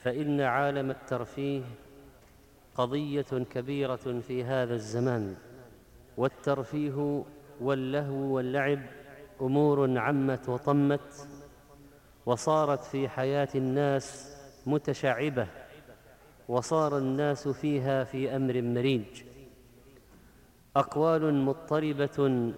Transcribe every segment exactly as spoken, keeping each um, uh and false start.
فإن عالم الترفيه قضية كبيرة في هذا الزمان، والترفيه واللهو واللعب أمور عمت وطمت وصارت في حياة الناس متشعبة، وصار الناس فيها في أمر مريج. أقوال مضطربة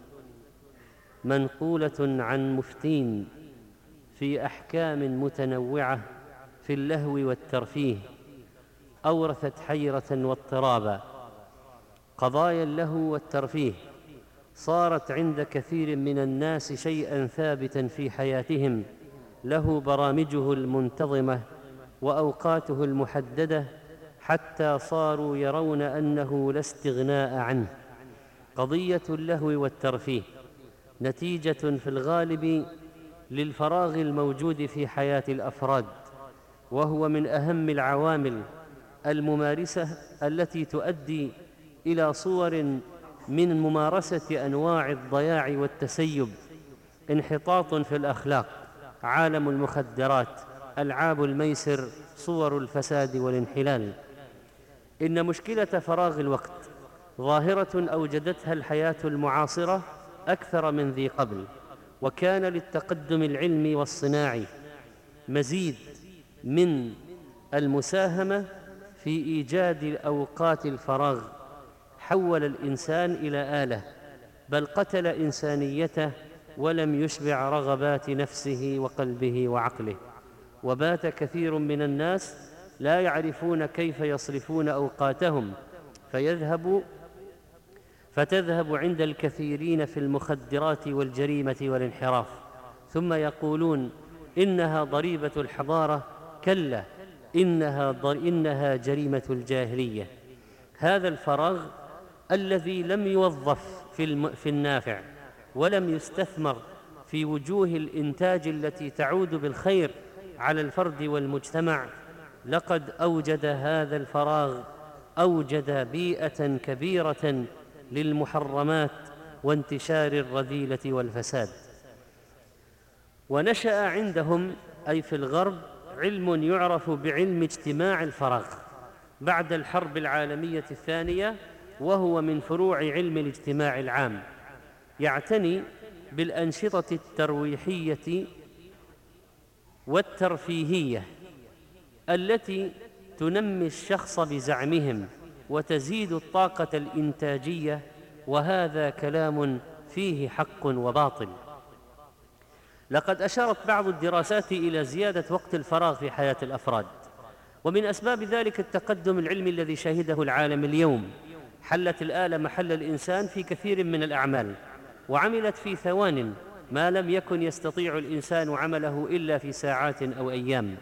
منقولة عن مفتين في أحكام متنوعة في اللهو والترفيه أورثت حيرة واضطرابا. قضايا اللهو والترفيه صارت عند كثير من الناس شيئا ثابتا في حياتهم، له برامجه المنتظمة وأوقاته المحددة، حتى صاروا يرون أنه لا استغناء عنه. قضية اللهو والترفيه نتيجة في الغالب للفراغ الموجود في حياة الأفراد، وهو من أهم العوامل الممارسة التي تؤدي إلى صور من ممارسة أنواع الضياع والتسيب: انحطاط في الأخلاق، عالم المخدرات، ألعاب الميسر، صور الفساد والانحلال. إن مشكلة فراغ الوقت ظاهرة أوجدتها الحياة المعاصرة أكثر من ذي قبل، وكان للتقدم العلمي والصناعي مزيد من المساهمة في إيجاد أوقات الفراغ. حول الإنسان إلى آلة، بل قتل إنسانيته ولم يشبع رغبات نفسه وقلبه وعقله. وبات كثير من الناس لا يعرفون كيف يصرفون أوقاتهم، فيذهب فتذهب عند الكثيرين في المخدرات والجريمة والانحراف، ثم يقولون إنها ضريبة الحضارة. كلا، إنها, ضر... إنها جريمة الجاهلية. هذا الفراغ الذي لم يوظف في, الم... في النافع، ولم يستثمر في وجوه الإنتاج التي تعود بالخير على الفرد والمجتمع، لقد أوجد هذا الفراغ أوجد بيئة كبيرة للمحرمات وانتشار الرذيلة والفساد. ونشأ عندهم أي في الغرب علم يعرف بعلم اجتماع الفراغ بعد الحرب العالمية الثانية، وهو من فروع علم الاجتماع العام، يعتني بالأنشطة الترويحية والترفيهية التي تنمي الشخص بزعمهم وتزيد الطاقة الإنتاجية، وهذا كلام فيه حق وباطل. لقد أشارت بعض الدراسات إلى زيادة وقت الفراغ في حياة الأفراد، ومن أسباب ذلك التقدم العلمي الذي شهده العالم اليوم. حلت الآلة محل الإنسان في كثير من الأعمال، وعملت في ثوان ما لم يكن يستطيع الإنسان عمله إلا في ساعات أو أيام.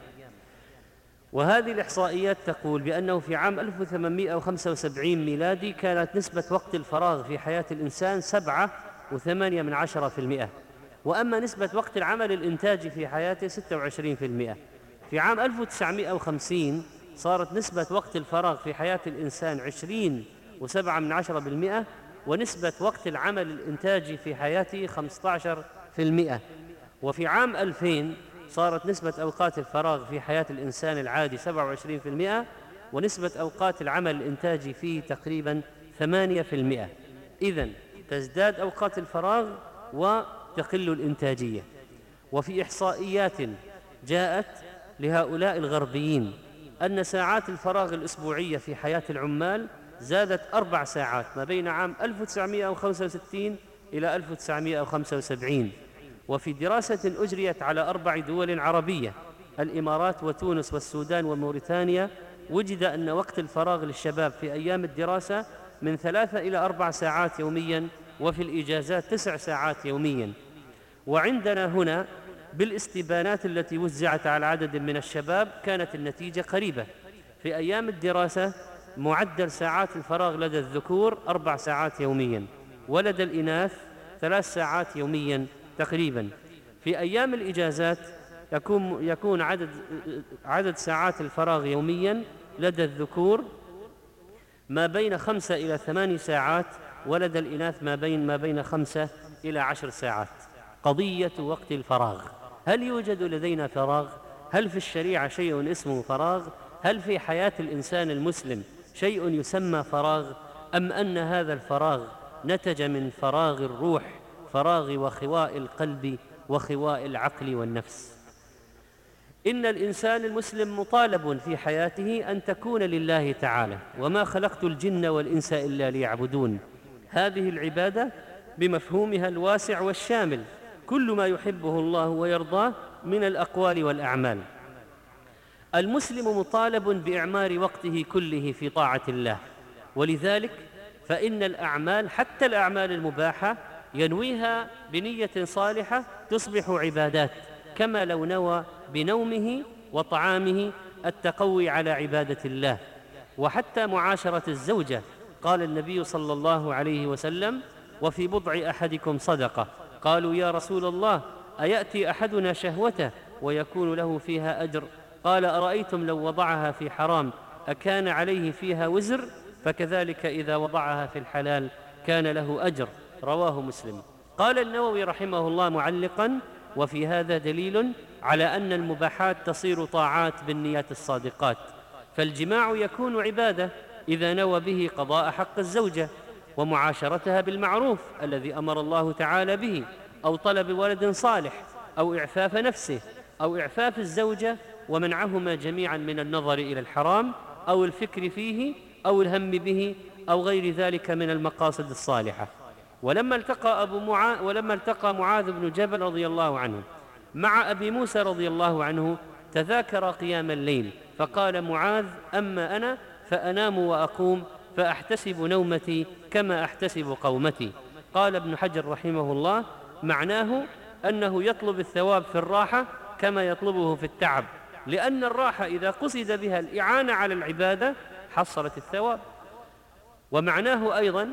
وهذه الإحصائيات تقول بأنه في عام ألف وثمانمائة وخمسة وسبعين ميلادي كانت نسبة وقت الفراغ في حياة الإنسان سبعة وثمانية من عشرة في المئة، وأما نسبة وقت العمل الإنتاجي في حياته ستة وعشرين في المئة. في عام ألف وتسعمائة وخمسين صارت نسبة وقت الفراغ في حياة الإنسان عشرين وسبعة من عشرة بالمئة، ونسبة وقت العمل الإنتاجي في حياته خمسة عشر في المئة. وفي عام ألفين صارت نسبة أوقات الفراغ في حياة الإنسان العادي سبعة وعشرين في المئة، ونسبة أوقات العمل الإنتاجي فيه تقريباً ثمانية في المئة. إذن تزداد أوقات الفراغ وتقل الإنتاجية. وفي إحصائيات جاءت لهؤلاء الغربيين أن ساعات الفراغ الأسبوعية في حياة العمال زادت أربع ساعات ما بين عام ألف وتسعمائة وخمسة وستين إلى ألف وتسعمائة وخمسة وسبعين. وفي دراسة أجريت على أربع دول عربية، الإمارات وتونس والسودان وموريتانيا، وجد أن وقت الفراغ للشباب في أيام الدراسة من ثلاثة إلى أربع ساعات يومياً، وفي الإجازات تسع ساعات يومياً. وعندنا هنا بالاستبانات التي وزعت على عدد من الشباب كانت النتيجة قريبة. في أيام الدراسة معدل ساعات الفراغ لدى الذكور أربع ساعات يومياً، ولدى الإناث ثلاث ساعات يومياً تقريباً. في أيام الإجازات يكون, يكون عدد, عدد ساعات الفراغ يومياً لدى الذكور ما بين خمسة إلى ثماني ساعات، ولدى الإناث ما بين, ما بين خمسة إلى عشر ساعات. قضية وقت الفراغ: هل يوجد لدينا فراغ؟ هل في الشريعة شيء اسمه فراغ؟ هل في حياة الإنسان المسلم شيء يسمى فراغ؟ أم أن هذا الفراغ نتج من فراغ الروح، فراغ وخواء القلب وخواء العقل والنفس؟ إن الإنسان المسلم مطالب في حياته أن تكون لله تعالى، وما خلقت الجن والإنس إلا ليعبدون. هذه العبادة بمفهومها الواسع والشامل، كل ما يحبه الله ويرضاه من الأقوال والأعمال. المسلم مطالب بإعمار وقته كله في طاعة الله، ولذلك فإن الأعمال حتى الأعمال المباحة ينويها بنية صالحة تصبح عبادات، كما لو نوى بنومه وطعامه التقوي على عبادة الله. وحتى معاشرة الزوجة قال النبي صلى الله عليه وسلم: وفي بضع أحدكم صدقة. قالوا: يا رسول الله، أيأتي أحدنا شهوته ويكون له فيها أجر؟ قال: أرأيتم لو وضعها في حرام أكان عليه فيها وزر؟ فكذلك إذا وضعها في الحلال كان له أجر. رواه مسلم. قال النووي رحمه الله معلقا: وفي هذا دليل على أن المباحات تصير طاعات بالنيات الصادقات، فالجماع يكون عبادة إذا نوى به قضاء حق الزوجة ومعاشرتها بالمعروف الذي أمر الله تعالى به، أو طلب ولد صالح، أو إعفاف نفسه، أو إعفاف الزوجة ومنعهما جميعا من النظر إلى الحرام أو الفكر فيه أو الهم به أو غير ذلك من المقاصد الصالحة. ولما التقى, أبو معا... ولما التقى معاذ بن جبل رضي الله عنه مع أبي موسى رضي الله عنه تذاكر قيام الليل، فقال معاذ: أما أنا فأنام وأقوم فأحتسب نومتي كما أحتسب قومتي. قال ابن حجر رحمه الله: معناه أنه يطلب الثواب في الراحة كما يطلبه في التعب، لأن الراحة إذا قصد بها الإعانة على العبادة حصلت الثواب. ومعناه أيضا: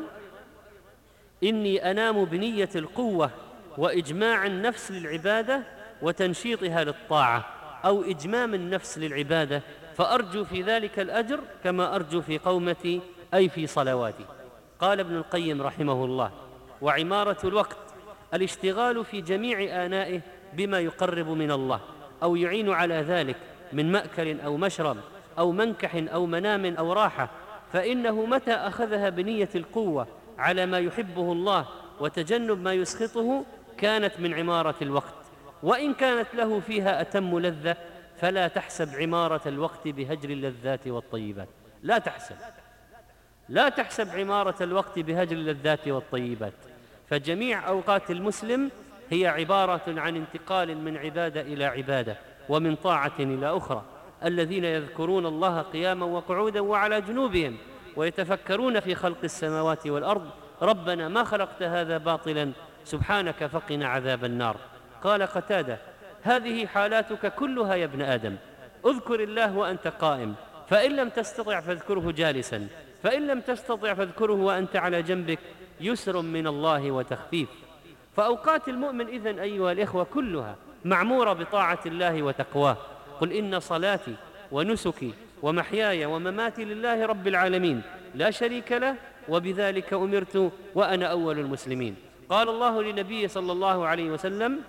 إني أنام بنية القوة وإجماع النفس للعبادة وتنشيطها للطاعة، أو إجمام النفس للعبادة، فأرجو في ذلك الأجر كما أرجو في قومتي أي في صلواتي. قال ابن القيم رحمه الله: وعمارة الوقت الاشتغال في جميع آنائه بما يقرب من الله أو يعين على ذلك من مأكل أو مشرب أو منكح أو منام أو راحة، فإنه متى أخذها بنية القوة على ما يحبه الله وتجنب ما يسخطه كانت من عمارة الوقت، وإن كانت له فيها أتم لذة فلا تحسب عمارة الوقت بهجر اللذات والطيبات. لا تحسب لا تحسب عمارة الوقت بهجر اللذات والطيبات، فجميع أوقات المسلم هي عبارة عن انتقال من عبادة إلى عبادة ومن طاعة إلى أخرى. الذين يذكرون الله قياما وقعودا وعلى جنوبهم ويتفكرون في خلق السماوات والأرض ربنا ما خلقت هذا باطلا سبحانك فقنا عذاب النار. قال قتادة: هذه حالاتك كلها يا ابن آدم، اذكر الله وأنت قائم، فإن لم تستطع فاذكره جالسا، فإن لم تستطع فاذكره وأنت على جنبك، يسر من الله وتخفيف. فأوقات المؤمن إذن أيها الإخوة كلها معمورة بطاعة الله وتقواه. قل إن صلاتي ونسكي ومحياي ومماتي لله رب العالمين لا شريك له وبذلك أمرت وأنا أول المسلمين. قال الله لنبيه صلى الله عليه وسلم: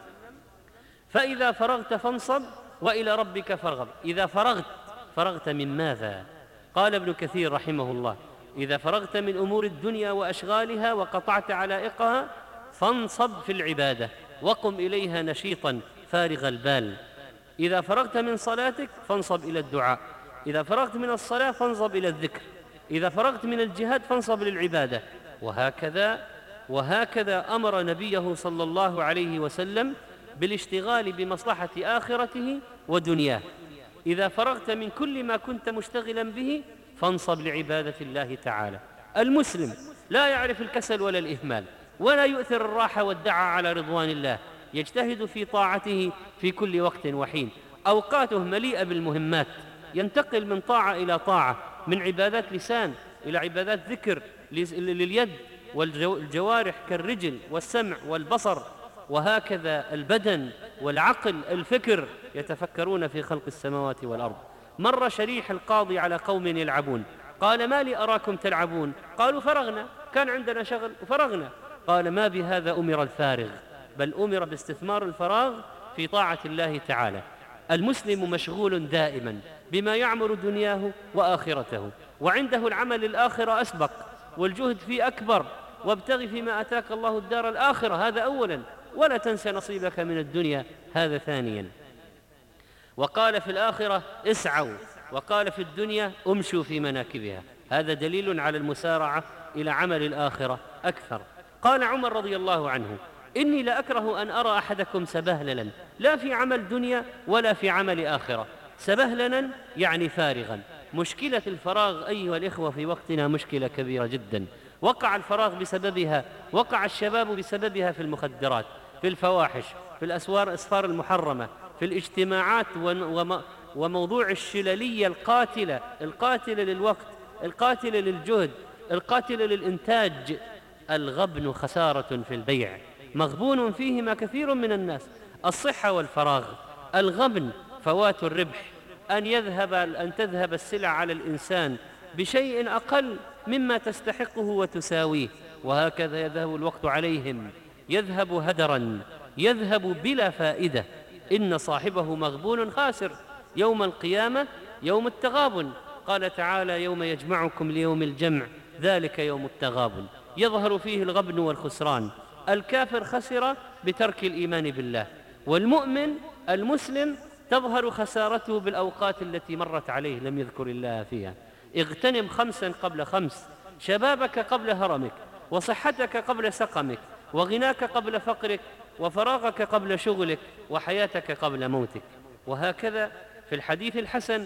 فإذا فرغت فانصب وإلى ربك فارغب. إذا فرغت، فرغت من ماذا؟ قال ابن كثير رحمه الله: إذا فرغت من أمور الدنيا وأشغالها وقطعت علائقها فانصب في العبادة وقم إليها نشيطا فارغ البال. إذا فرغت من صلاتك فانصب إلى الدعاء، إذا فرغت من الصلاة فانصب إلى الذكر، إذا فرغت من الجهاد فانصب للعبادة. وهكذا وهكذا أمر نبيه صلى الله عليه وسلم بالاشتغال بمصلحة آخرته ودنياه. إذا فرغت من كل ما كنت مشتغلا به فانصب لعبادة الله تعالى. المسلم لا يعرف الكسل ولا الإهمال، ولا يؤثر الراحة والدعاء على رضوان الله، يجتهد في طاعته في كل وقت وحين. أوقاته مليئة بالمهمات، ينتقل من طاعة إلى طاعة، من عبادات لسان إلى عبادات ذكر لليد والجوارح كالرجل والسمع والبصر، وهكذا البدن والعقل الفكر يتفكرون في خلق السماوات والأرض. مر شريح القاضي على قوم يلعبون، قال: ما لي أراكم تلعبون؟ قالوا: فرغنا، كان عندنا شغل وفرغنا. قال: ما بهذا أمر الفارغ، بل أمر باستثمار الفراغ في طاعة الله تعالى. المسلم مشغول دائما بما يعمر دنياه وآخرته، وعنده العمل الآخرة أسبق والجهد فيه أكبر، وابتغ فيما أتاك الله الدار الآخرة، هذا أولا، ولا تنسى نصيبك من الدنيا، هذا ثانيا. وقال في الآخرة اسعوا، وقال في الدنيا امشوا في مناكبها، هذا دليل على المسارعة إلى عمل الآخرة أكثر. قال عمر رضي الله عنه إني لأكره أن أرى أحدكم سبهللا، لا في عمل دنيا ولا في عمل آخرة. سبهللا يعني فارغا. مشكلة الفراغ أيها الإخوة في وقتنا مشكلة كبيرة جدا، وقع الفراغ بسببها، وقع الشباب بسببها في المخدرات، في الفواحش، في الأسوار الأسفار المحرمة، في الاجتماعات، وموضوع الشللية القاتلة القاتلة للوقت، القاتلة للجهد، القاتلة للإنتاج. الغبن خسارة في البيع، مغبون فيهما كثير من الناس. الصحة والفراغ. الغبن فوات الربح، أن يذهب أن تذهب السلع على الإنسان بشيء أقل مما تستحقه وتساويه، وهكذا يذهب الوقت عليهم، يذهب هدرا، يذهب بلا فائدة. إن صاحبه مغبون خاسر يوم القيامة، يوم التغابن. قال تعالى يوم يجمعكم ليوم الجمع ذلك يوم التغابن، يظهر فيه الغبن والخسران. الكافر خسر بترك الإيمان بالله، والمؤمن المسلم تظهر خسارته بالأوقات التي مرت عليه لم يذكر الله فيها. اغتنم خمسا قبل خمس، شبابك قبل هرمك، وصحتك قبل سقمك، وغناك قبل فقرك، وفراغك قبل شغلك، وحياتك قبل موتك. وهكذا في الحديث الحسن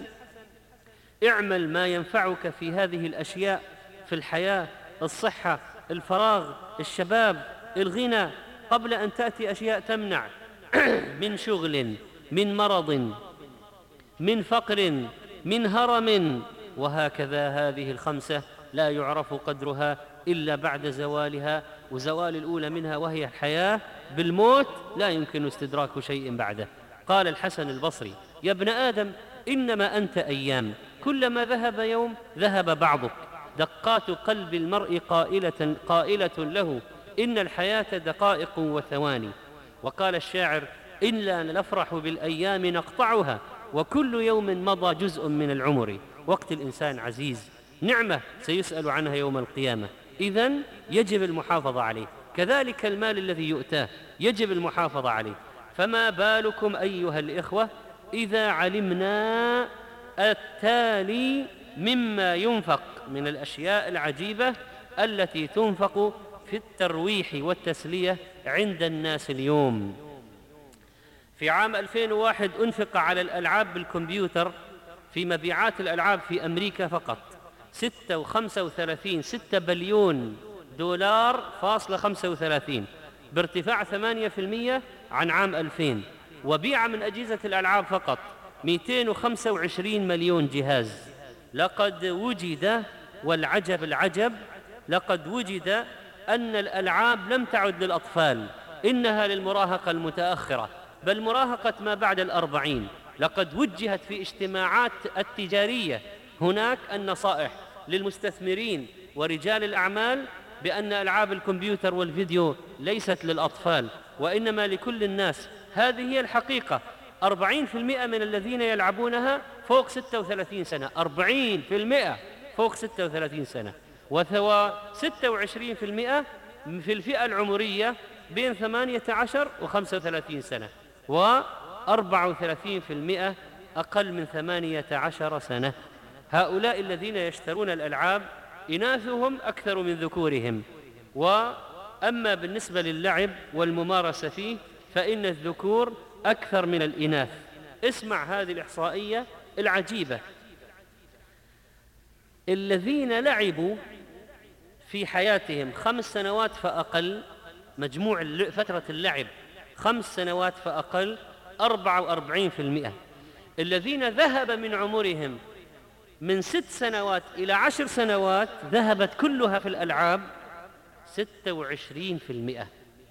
اعمل ما ينفعك في هذه الأشياء في الحياة: الصحة، الفراغ، الشباب، الغنى، قبل أن تأتي أشياء تمنع من شغل، من مرض، من فقر، من هرم. وهكذا هذه الخمسة لا يعرف قدرها إلا بعد زوالها، وزوال الأولى منها وهي الحياة بالموت لا يمكن استدراك شيء بعده. قال الحسن البصري: يا ابن آدم إنما أنت أيام، كلما ذهب يوم ذهب بعضك. دقات قلب المرء قائلة, قائلة له إن الحياة دقائق وثواني. وقال الشاعر: إلا نفرح بالأيام نقطعها، وكل يوم مضى جزء من العمر. وقت الإنسان عزيز، نعمة سيسأل عنها يوم القيامة، إذن يجب المحافظة عليه. كذلك المال الذي يؤتاه يجب المحافظة عليه. فما بالكم أيها الإخوة إذا علمنا التالي مما ينفق من الأشياء العجيبة التي تنفق في الترويح والتسلية عند الناس اليوم. في عام ألفين وواحد أنفق على الألعاب بالكمبيوتر في مبيعات الألعاب في أمريكا فقط ستة وخمسة وثلاثين ستة بليون دولار فاصلة خمسة وثلاثين، بارتفاع ثمانية في المئة عن عام ألفين. وبيع من أجهزة الألعاب فقط مئتين وخمسة وعشرين مليون جهاز. لقد وجد، والعجب العجب، لقد وجد أن الألعاب لم تعد للأطفال، إنها للمراهقة المتأخرة، بل مراهقة ما بعد الأربعين. لقد وجهت في اجتماعات التجارية هناك النصائح للمستثمرين ورجال الأعمال بأن ألعاب الكمبيوتر والفيديو ليست للأطفال وإنما لكل الناس. هذه هي الحقيقة. أربعين في المئة من الذين يلعبونها فوق ستة وثلاثين سنة، أربعين في المئة فوق ستة وثلاثين سنة، وثوى ستة وعشرين في المئة في الفئة العمرية بين ثمانية عشر وخمسة وثلاثين سنة، وأربعة وثلاثين في المئة أقل من ثمانية عشر سنة. هؤلاء الذين يشترون الألعاب إناثهم أكثر من ذكورهم. وأما بالنسبة للعب والممارسة فيه فإن الذكور أكثر من الإناث. اسمع هذه الإحصائية العجيبة: الذين لعبوا في حياتهم خمس سنوات فأقل، مجموع فترة اللعب خمس سنوات فأقل أربعة وأربعين في المئة. الذين ذهب من عمرهم من ست سنوات إلى عشر سنوات ذهبت كلها في الألعاب ستة وعشرين في المئة.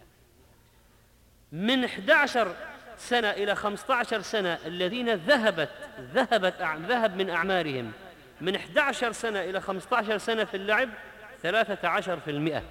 من أحد عشر سنة إلى خمسة عشر سنة الذين ذهبت ذهبت ذهب من أعمارهم من أحد عشر سنة إلى خمسة عشر سنة في اللعب ثلاثة عشر في المئة.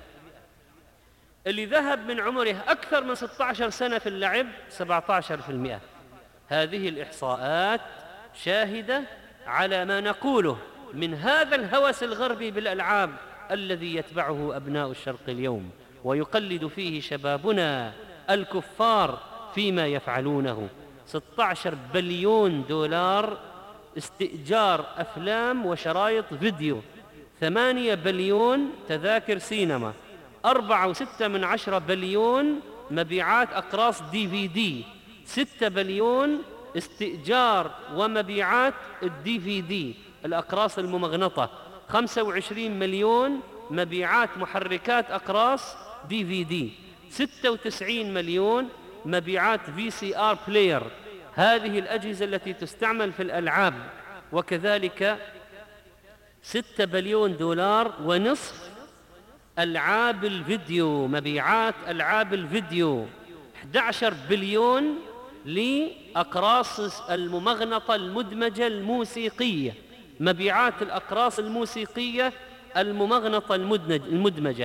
اللي ذهب من عمره أكثر من ستة عشر سنة في اللعب سبعة عشر في المئة. هذه الإحصاءات شاهدة على ما نقوله من هذا الهوس الغربي بالألعاب الذي يتبعه أبناء الشرق اليوم، ويقلد فيه شبابنا الكفار فيما يفعلونه. ستة عشر بليون دولار استئجار أفلام وشرايط فيديو، ثمانية بليون تذاكر سينما، أربعة وستة من عشرة بليون مبيعات أقراص دي في دي، ستة بليون استئجار ومبيعات الدي في دي الأقراص الممغنطة، خمسة وعشرين مليون مبيعات محركات أقراص دي في دي، ستة وتسعين مليون مبيعات في سي آر بلاير، هذه الأجهزة التي تستعمل في الألعاب، وكذلك ستة بليون دولار ونصف ألعاب الفيديو، مبيعات ألعاب الفيديو، أحد عشر بليون لأقراص الممغنطة المدمجة الموسيقية، مبيعات الأقراص الموسيقية الممغنطة المدمجة.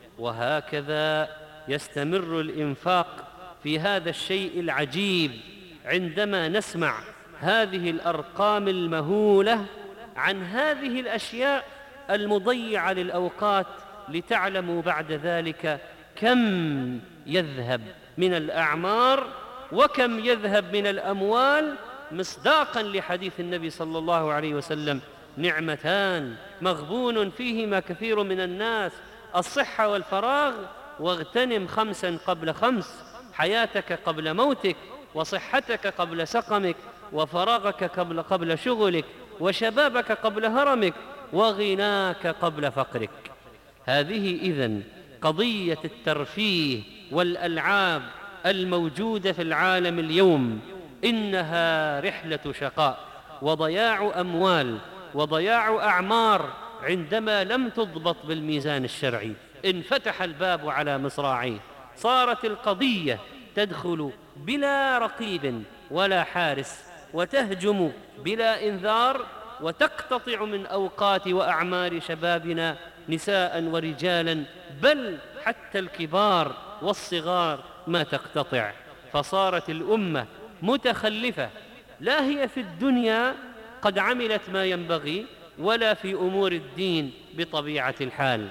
وهكذا يستمر الإنفاق في هذا الشيء العجيب. عندما نسمع هذه الأرقام المهولة عن هذه الأشياء المضيعة للأوقات، لتعلموا بعد ذلك كم يذهب من الأعمار وكم يذهب من الأموال، مصداقا لحديث النبي صلى الله عليه وسلم: نعمتان مغبون فيهما كثير من الناس، الصحة والفراغ، واغتنم خمسا قبل خمس: حياتك قبل موتك، وصحتك قبل سقمك، وفراغك قبل قبل شغلك، وشبابك قبل هرمك، وغناك قبل فقرك. هذه إذن قضية الترفيه والألعاب الموجودة في العالم اليوم، إنها رحلة شقاء وضياع أموال وضياع أعمار عندما لم تضبط بالميزان الشرعي. انفتح الباب على مصراعيه، صارت القضية تدخل بلا رقيب ولا حارس، وتهجم بلا إنذار، وتقتطع من أوقات وأعمار شبابنا نساء ورجالا، بل حتى الكبار والصغار ما تقتطع. فصارت الأمة متخلفة، لا هي في الدنيا قد عملت ما ينبغي، ولا في أمور الدين بطبيعة الحال.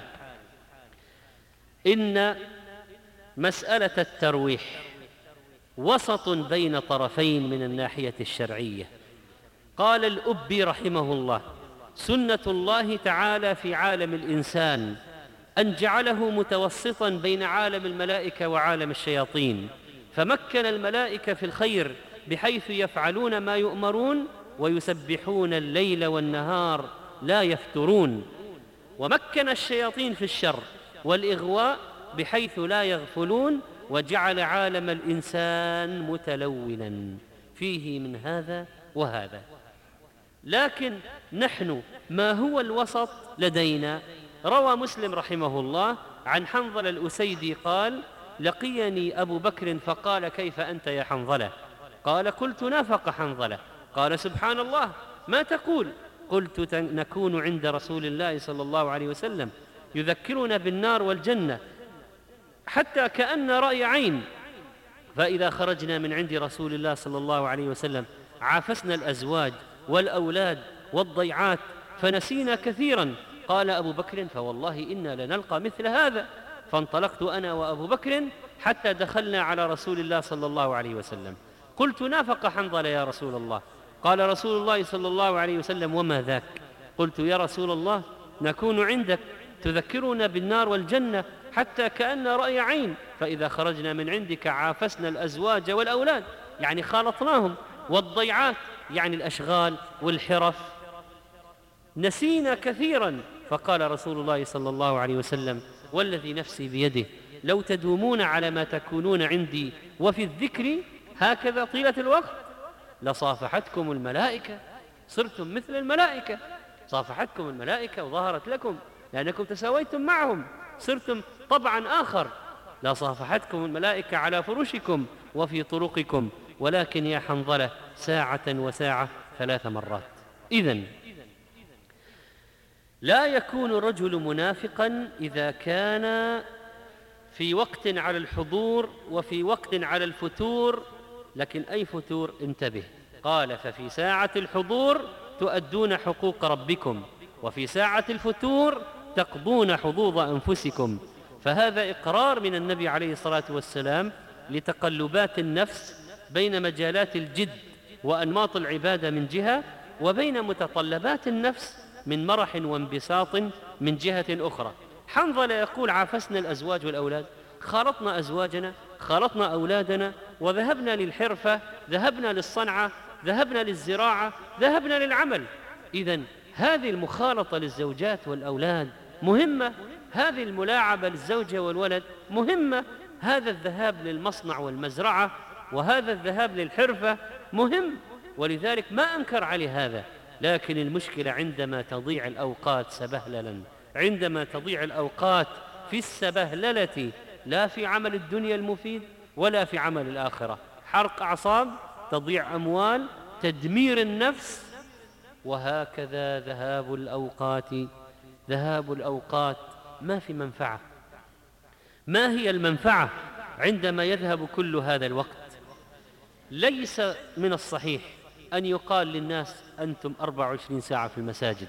إن مسألة الترويح وسط بين طرفين من الناحية الشرعية. قال الأبي رحمه الله: سنة الله تعالى في عالم الإنسان أن جعله متوسطا بين عالم الملائكة وعالم الشياطين، فمكن الملائكة في الخير بحيث يفعلون ما يؤمرون ويسبحون الليل والنهار لا يفترون، ومكن الشياطين في الشر والإغواء بحيث لا يغفلون، وجعل عالم الإنسان متلونا فيه من هذا وهذا. لكن نحن ما هو الوسط لدينا؟ روى مسلم رحمه الله عن حنظلة الأسيدي قال: لقيني أبو بكر فقال: كيف أنت يا حنظلة؟ قال: قلت: نافق حنظلة. قال: سبحان الله، ما تقول؟ قلت: نكون عند رسول الله صلى الله عليه وسلم يذكرنا بالنار والجنة حتى كأن رأي عين، فإذا خرجنا من عند رسول الله صلى الله عليه وسلم عافسنا الأزواج والأولاد والضيعات فنسينا كثيرا. قال أبو بكر: فوالله إنا لنلقى مثل هذا. فانطلقت أنا وأبو بكر حتى دخلنا على رسول الله صلى الله عليه وسلم. قلت: نافق حنظلة يا رسول الله. قال رسول الله صلى الله عليه وسلم: وما ذاك؟ قلت: يا رسول الله، نكون عندك تذكرنا بالنار والجنة حتى كأن رأي عين، فإذا خرجنا من عندك عافسنا الأزواج والأولاد، يعني خالطناهم، والضيعات يعني الأشغال والحرف، نسينا كثيرا. فقال رسول الله صلى الله عليه وسلم: والذي نفسي بيده لو تدومون على ما تكونون عندي وفي الذكر هكذا طيلة الوقت لصافحتكم الملائكة، صرتم مثل الملائكة، صافحتكم الملائكة وظهرت لكم لأنكم تساويتم معهم، صرتم طبعا آخر. لصافحتكم الملائكة على فرشكم وفي طرقكم، ولكن يا حنظلة ساعة وساعة ثلاث مرات. إذن لا يكون الرجل منافقا إذا كان في وقت على الحضور وفي وقت على الفتور لكن أي فتور؟ انتبه، قال ففي ساعة الحضور تؤدون حقوق ربكم، وفي ساعة الفتور تقضون حظوظ أنفسكم. فهذا إقرار من النبي عليه الصلاة والسلام لتقلبات النفس بين مجالات الجد وأنماط العبادة من جهة، وبين متطلبات النفس من مرح وانبساط من جهة أخرى. حنظلة يقول عافسنا الأزواج والأولاد، خالطنا أزواجنا، خالطنا أولادنا، وذهبنا للحرفة، ذهبنا للصنعة، ذهبنا للزراعة، ذهبنا للعمل. إذن هذه المخالطة للزوجات والأولاد مهمة، هذه الملاعبة للزوجة والولد مهمة، هذا الذهاب للمصنع والمزرعة وهذا الذهاب للحرفة مهم، ولذلك ما أنكر عليه هذا. لكن المشكلة عندما تضيع الأوقات سبهللا، عندما تضيع الأوقات في السبهللة، لا في عمل الدنيا المفيد ولا في عمل الآخرة، حرق أعصاب، تضيع أموال، تدمير النفس، وهكذا ذهاب الأوقات ذهاب الأوقات ما في منفعة. ما هي المنفعة عندما يذهب كل هذا الوقت؟ ليس من الصحيح أن يقال للناس أنتم أربع وعشرين ساعة في المساجد،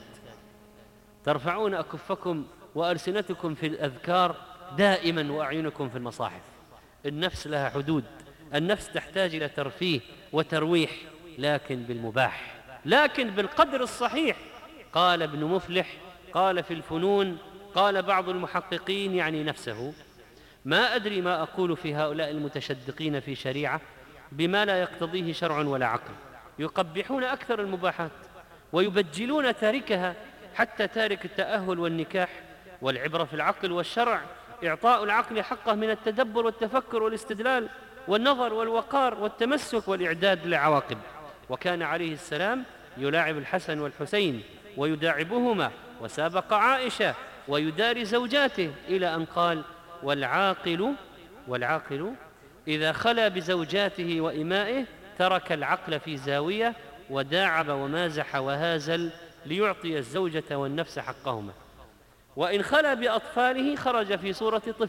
ترفعون أكفكم وألسنتكم في الأذكار دائما وأعينكم في المصاحف. النفس لها حدود، النفس تحتاج إلى ترفيه وترويح، لكن بالمباح، لكن بالقدر الصحيح. قال ابن مفلح، قال في الفنون، قال بعض المحققين يعني نفسه: ما أدري ما أقول في هؤلاء المتشدقين في شريعة بما لا يقتضيه شرع ولا عقل، يقبحون أكثر المباحات ويبجلون تاركها، حتى تارك التأهل والنكاح. والعبرة في العقل والشرع إعطاء العقل حقه من التدبر والتفكر والاستدلال والنظر والوقار والتمسك والإعداد للعواقب. وكان عليه السلام يلاعب الحسن والحسين ويداعبهما، وسابق عائشة ويداري زوجاته، إلى أن قال: والعاقل والعاقل إذا خلا بزوجاته وإمائه ترك العقل في زاوية وداعب ومازح وهازل ليعطي الزوجة والنفس حقهما، وإن خلا بأطفاله خرج في صورة طفل.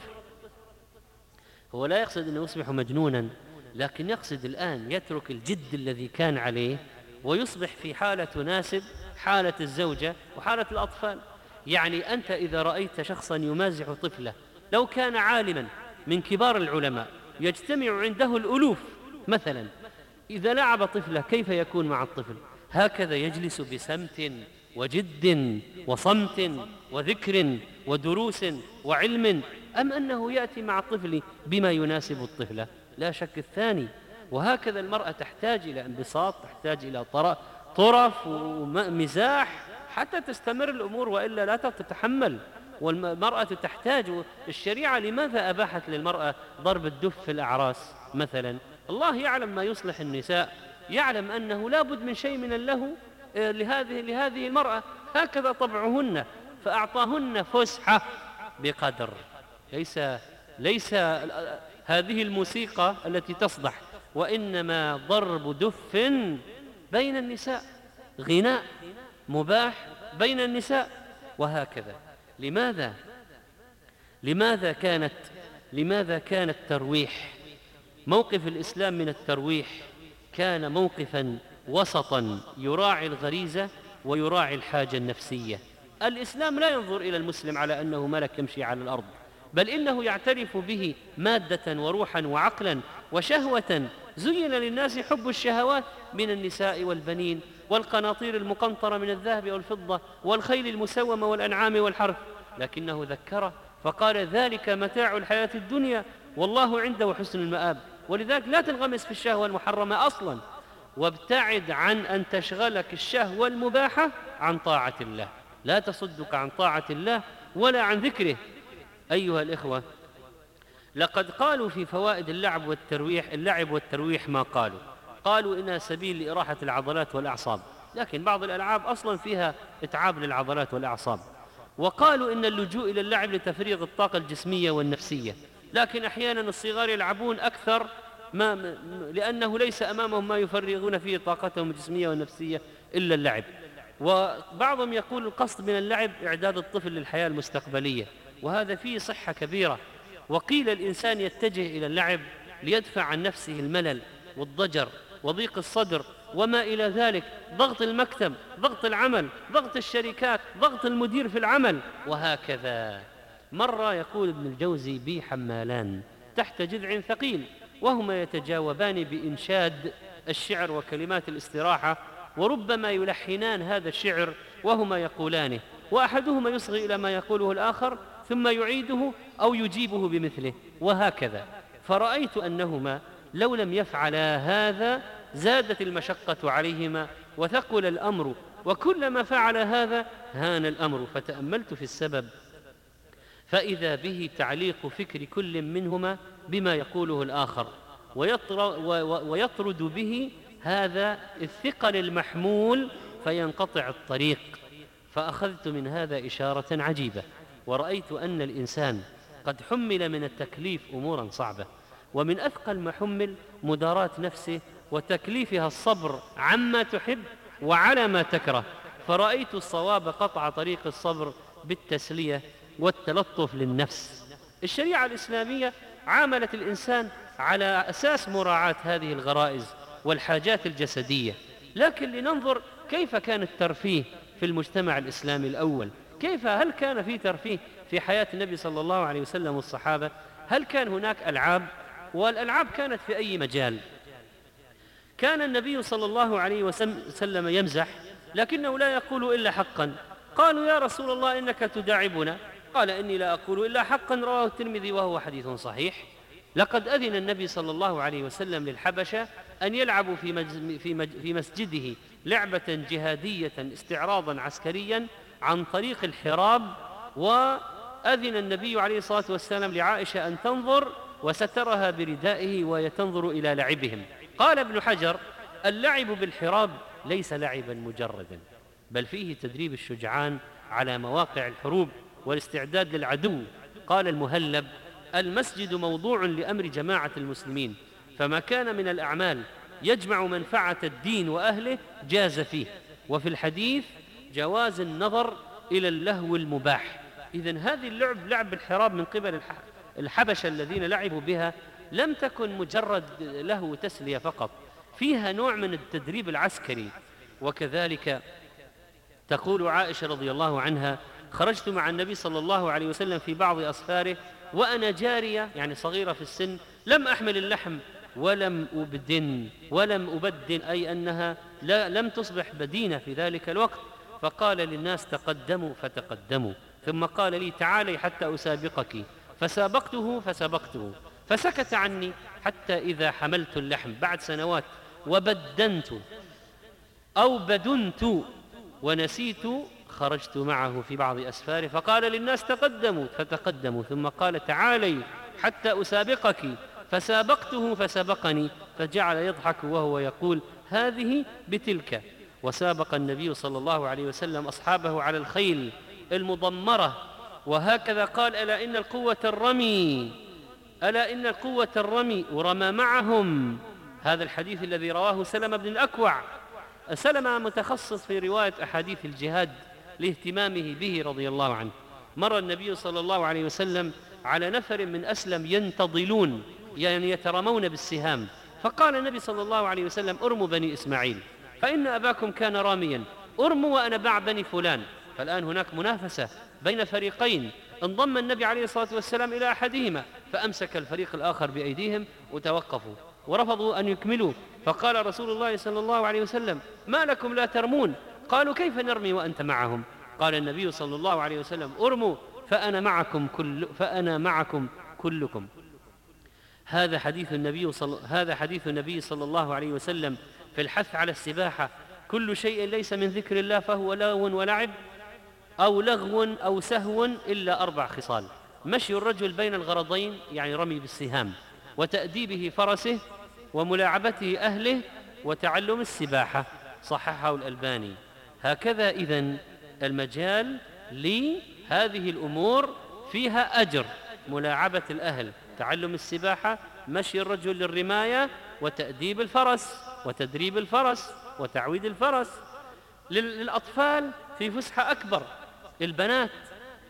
هو لا يقصد أنه يصبح مجنونا، لكن يقصد الآن يترك الجد الذي كان عليه ويصبح في حالة تناسب حالة الزوجة وحالة الأطفال. يعني أنت إذا رأيت شخصا يمازح طفله، لو كان عالما من كبار العلماء يجتمع عنده الألوف مثلا، إذا لعب طفله كيف يكون مع الطفل؟ هكذا يجلس بسمت وجد وصمت وذكر ودروس وعلم، أم أنه يأتي مع الطفل بما يناسب الطفل؟ لا شك الثاني. وهكذا المرأة تحتاج إلى انبساط، تحتاج إلى طرف ومزاح حتى تستمر الأمور، وإلا لا تتحمل. والمرأة تحتاج، الشريعة لماذا أباحت للمرأة ضرب الدف في الأعراس مثلا؟ الله يعلم ما يصلح النساء، يعلم أنه لا بد من شيء من اللهو لهذه لهذه المرأة، هكذا طبعهن، فأعطاهن فسحة بقدر. ليس ليس هذه الموسيقى التي تصدح، وإنما ضرب دف بين النساء، غناء مباح بين النساء، وهكذا. لماذا لماذا كانت لماذا كان الترويح، موقف الإسلام من الترويح كان موقفا وسطا يراعي الغريزة ويراعي الحاجة النفسية. الإسلام لا ينظر إلى المسلم على أنه ملك يمشي على الأرض، بل إنه يعترف به مادة وروحا وعقلا وشهوة. زين للناس حب الشهوات من النساء والبنين والقناطير المقنطرة من الذهب والفضة والخيل المسومة والأنعام والحرث، لكنه ذكره فقال: ذلك متاع الحياة الدنيا والله عنده حسن المآب. ولذلك لا تنغمس في الشهوة المحرمة أصلا، وابتعد عن أن تشغلك الشهوة المباحة عن طاعة الله، لا تصدك عن طاعة الله ولا عن ذكره. أيها الإخوة، لقد قالوا في فوائد اللعب والترويح اللعب والترويح ما قالوا قالوا إنها سبيل لإراحة العضلات والأعصاب، لكن بعض الألعاب أصلا فيها إتعاب للعضلات والأعصاب. وقالوا إن اللجوء إلى اللعب لتفريغ الطاقة الجسمية والنفسية، لكن أحيانا الصغار يلعبون أكثر ما لأنه ليس أمامهم ما يفرغون فيه طاقتهم الجسمية والنفسية إلا اللعب. وبعضهم يقول القصد من اللعب إعداد الطفل للحياة المستقبلية، وهذا فيه صحة كبيرة. وقيل الإنسان يتجه إلى اللعب ليدفع عن نفسه الملل، والضجر وضيق الصدر وما إلى ذلك، ضغط المكتب، ضغط العمل، ضغط الشركات، ضغط المدير في العمل، وهكذا. مرة يقول ابن الجوزي: بي حمالان تحت جذع ثقيل وهما يتجاوبان بإنشاد الشعر وكلمات الاستراحة، وربما يلحنان هذا الشعر وهما يقولانه، وأحدهما يصغي إلى ما يقوله الآخر ثم يعيده أو يجيبه بمثله، وهكذا. فرأيت أنهما لو لم يفعلا هذا زادت المشقة عليهما وثقل الأمر، وكلما فعل هذا هان الأمر. فتأملت في السبب فإذا به تعليق فكر كل منهما بما يقوله الآخر، ويطرد به هذا الثقل المحمول فينقطع الطريق. فأخذت من هذا إشارة عجيبة، ورأيت أن الإنسان قد حمل من التكليف أمورا صعبة، ومن أثقل ما حمل مداراة نفسه وتكليفها الصبر عما تحب وعلى ما تكره. فرأيت الصواب قطع طريق الصبر بالتسلية والتلطف للنفس. الشريعة الإسلامية عاملت الإنسان على أساس مراعاة هذه الغرائز والحاجات الجسدية، لكن لننظر كيف كان الترفيه في المجتمع الإسلامي الأول. كيف هل كان في ترفيه في حياة النبي صلى الله عليه وسلم والصحابة؟ هل كان هناك ألعاب؟ والألعاب كانت في أي مجال؟ كان النبي صلى الله عليه وسلم يمزح لكنه لا يقول إلا حقا. قالوا: يا رسول الله إنك تداعبنا. قال: إني لا أقول إلا حقا، رواه الترمذي وهو حديث صحيح. لقد أذن النبي صلى الله عليه وسلم للحبشة أن يلعبوا في, في مسجده لعبة جهادية استعراضا عسكريا عن طريق الحراب، وأذن النبي عليه الصلاة والسلام لعائشة أن تنظر وسترها بردائه وهي تنظر إلى لعبهم. قال ابن حجر: اللعب بالحراب ليس لعبا مجردا، بل فيه تدريب الشجعان على مواقع الحروب والاستعداد للعدو. قال المهلب: المسجد موضوع لأمر جماعة المسلمين، فما كان من الأعمال يجمع منفعة الدين وأهله جاز فيه. وفي الحديث جواز النظر إلى اللهو المباح. إذن هذه اللعب، لعب الحراب من قبل الحبشة الذين لعبوا بها، لم تكن مجرد لهو تسلية فقط، فيها نوع من التدريب العسكري. وكذلك تقول عائشة رضي الله عنها: خرجت مع النبي صلى الله عليه وسلم في بعض أسفاره وأنا جارية، يعني صغيرة في السن، لم أحمل اللحم ولم أبدن ولم أبدن، أي أنها لا لم تصبح بدينة في ذلك الوقت. فقال للناس: تقدموا، فتقدموا، ثم قال لي: تعالي حتى أسابقك، فسابقته فسبقته، فسكت عني حتى إذا حملت اللحم بعد سنوات وبدنت أو بدنت ونسيت خرجت معه في بعض أسفاره فقال للناس: تقدموا، فتقدموا، ثم قال: تعالي حتى أسابقك، فسابقته فسبقني، فجعل يضحك وهو يقول: هذه بتلك. وسابق النبي صلى الله عليه وسلم أصحابه على الخيل المضمرة. وهكذا قال: ألا إن القوة الرمي، ألا إن القوة الرمي، ورمى معهم. هذا الحديث الذي رواه سلمة بن الأكوع. سلمة متخصص في رواية أحاديث الجهاد لاهتمامه به رضي الله عنه. مر النبي صلى الله عليه وسلم على نفر من أسلم ينتضلون، يعني يترمون بالسهام، فقال النبي صلى الله عليه وسلم: أرموا بني إسماعيل فإن أباكم كان راميا، أرموا وأنا مع بني فلان. فالآن هناك منافسة بين فريقين، انضم النبي عليه الصلاة والسلام إلى أحدهما فأمسك الفريق الآخر بأيديهم وتوقفوا ورفضوا أن يكملوا. فقال رسول الله صلى الله عليه وسلم: ما لكم لا ترمون؟ قالوا: كيف نرمي وأنت معهم؟ قال النبي صلى الله عليه وسلم: أرموا فأنا معكم كل فأنا معكم كلكم. هذا حديث النبي صلى هذا حديث النبي صلى الله عليه وسلم في الحث على السباحة: كل شيء ليس من ذكر الله فهو لغو ولعب أو لغو أو سهو إلا أربع خصال: مشي الرجل بين الغرضين، يعني رمي بالسهام، وتأديبه فرسه، وملاعبته أهله، وتعلم السباحة. صححه الألباني. هكذا إذن المجال لهذه الأمور فيها أجر: ملاعبة الأهل، تعلم السباحة، مشي الرجل للرماية، وتأديب الفرس، وتدريب الفرس، وتعويد الفرس. للأطفال في فسحة أكبر: البنات،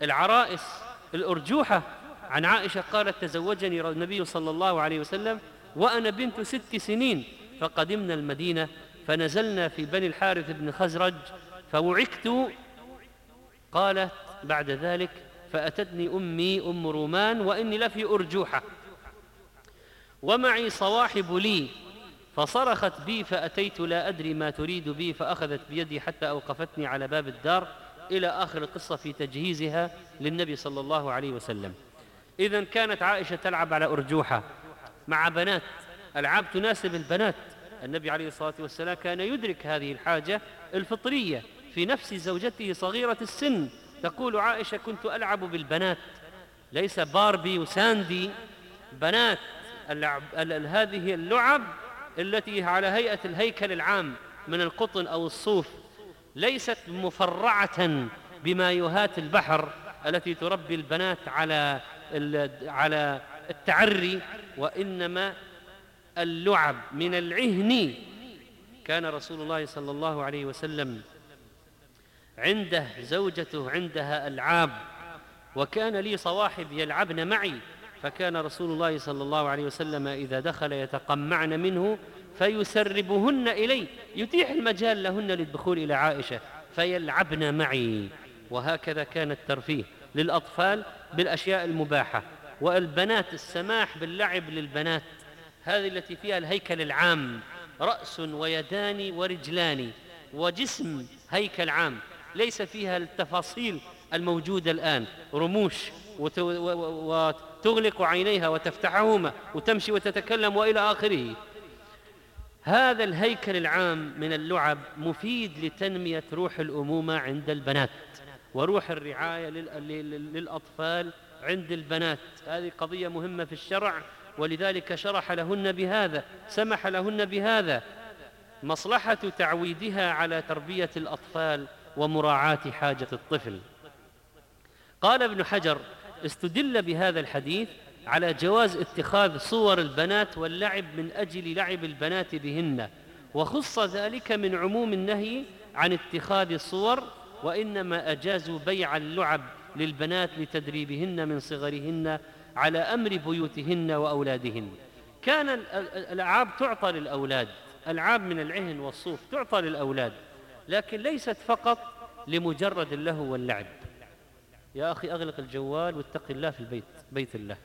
العرائس، الأرجوحة. عن عائشة قالت: تزوجني النبي صلى الله عليه وسلم وأنا بنت ست سنين. فقدمنا المدينة فنزلنا في بني الحارث بن خزرج فوعكت. قالت بعد ذلك: فأتتني أمي أم رومان وإني لفي أرجوحة ومعي صواحب لي، فصرخت بي فأتيت لا أدري ما تريد بي، فأخذت بيدي حتى أوقفتني على باب الدار، إلى آخر القصة في تجهيزها للنبي صلى الله عليه وسلم. إذن كانت عائشة تلعب على أرجوحة مع بنات، ألعاب تناسب البنات. النبي عليه الصلاة والسلام كان يدرك هذه الحاجة الفطرية في نفس زوجته صغيرة السن. تقول عائشة: كنت ألعب بالبنات، ليس باربي وساندي، بنات. اللعب هذه اللعب التي على هيئة الهيكل العام من القطن أو الصوف، ليست مفرعة بمايوهات البحر التي تربي البنات على على التعري، وإنما اللعب من العهن. كان رسول الله صلى الله عليه وسلم عنده زوجته عندها ألعاب، وكان لي صواحب يلعبن معي، فكان رسول الله صلى الله عليه وسلم إذا دخل يتقمعن منه فيسربهن إلي، يتيح المجال لهن للدخول إلى عائشة فيلعبن معي. وهكذا كان الترفيه للأطفال بالأشياء المباحة، والبنات السماح باللعب للبنات، هذه التي فيها الهيكل العام، رأس ويدان ورجلان وجسم هيكل عام، ليس فيها التفاصيل الموجودة الآن، رموش وتغلق عينيها وتفتحهما وتمشي وتتكلم وإلى آخره. هذا الهيكل العام من اللعب مفيد لتنمية روح الأمومة عند البنات وروح الرعاية للأطفال عند البنات. هذه قضية مهمة في الشرع، ولذلك شرح لهن بهذا، سمح لهن بهذا، مصلحة تعويدها على تربية الأطفال ومراعاة حاجة الطفل. قال ابن حجر: استدل بهذا الحديث على جواز اتخاذ صور البنات واللعب من أجل لعب البنات بهن، وخص ذلك من عموم النهي عن اتخاذ الصور، وإنما أجازوا بيع اللعب للبنات لتدريبهن من صغرهن على أمر بيوتهن وأولادهن. كان الألعاب تعطى للأولاد، ألعاب من العهن والصوف تعطى للأولاد، لكن ليست فقط لمجرد اللهو واللعب. يا أخي أغلق الجوال واتق الله في البيت، بيت الله.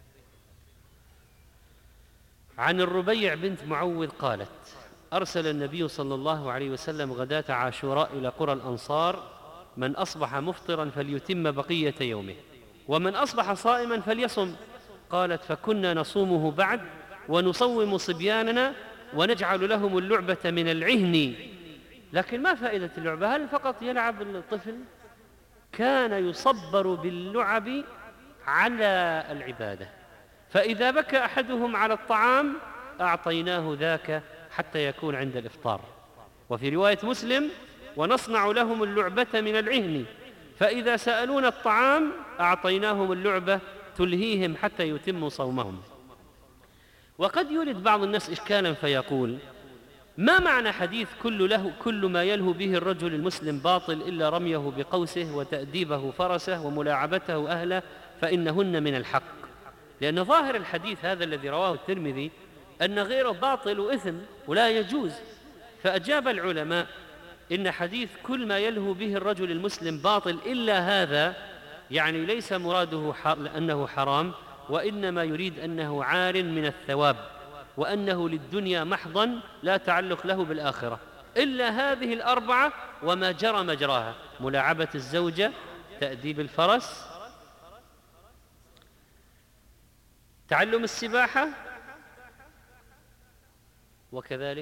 عن الربيع بنت معوذ قالت: أرسل النبي صلى الله عليه وسلم غداة عاشوراء إلى قرى الأنصار: من أصبح مفطرا فليتم بقية يومه، ومن أصبح صائما فليصم. قالت: فكنا نصومه بعد ونصوم صبياننا ونجعل لهم اللعبة من العهن. لكن ما فائدة اللعبة؟ هل فقط يلعب الطفل؟ كان يصبر باللعب على العبادة، فإذا بكى أحدهم على الطعام أعطيناه ذاك حتى يكون عند الإفطار. وفي رواية مسلم: ونصنع لهم اللعبة من العهن، فإذا سألونا الطعام أعطيناهم اللعبة تلهيهم حتى يتموا صومهم. وقد يولد بعض الناس إشكالا فيقول: ما معنى حديث كل, له كل ما يلهو به الرجل المسلم باطل إلا رميه بقوسه وتأديبه فرسه وملاعبته أهله فإنهن من الحق؟ لأن ظاهر الحديث هذا الذي رواه الترمذي أن غيره باطل وإثم ولا يجوز. فأجاب العلماء: إن حديث كل ما يلهو به الرجل المسلم باطل إلا هذا، يعني ليس مراده أنه حرام، وإنما يريد أنه عار من الثواب، وأنه للدنيا محضا لا تعلق له بالآخرة، إلا هذه الأربعة وما جرى مجراها: ملاعبة الزوجة، تأديب الفرس، تعلم السباحة، وكذلك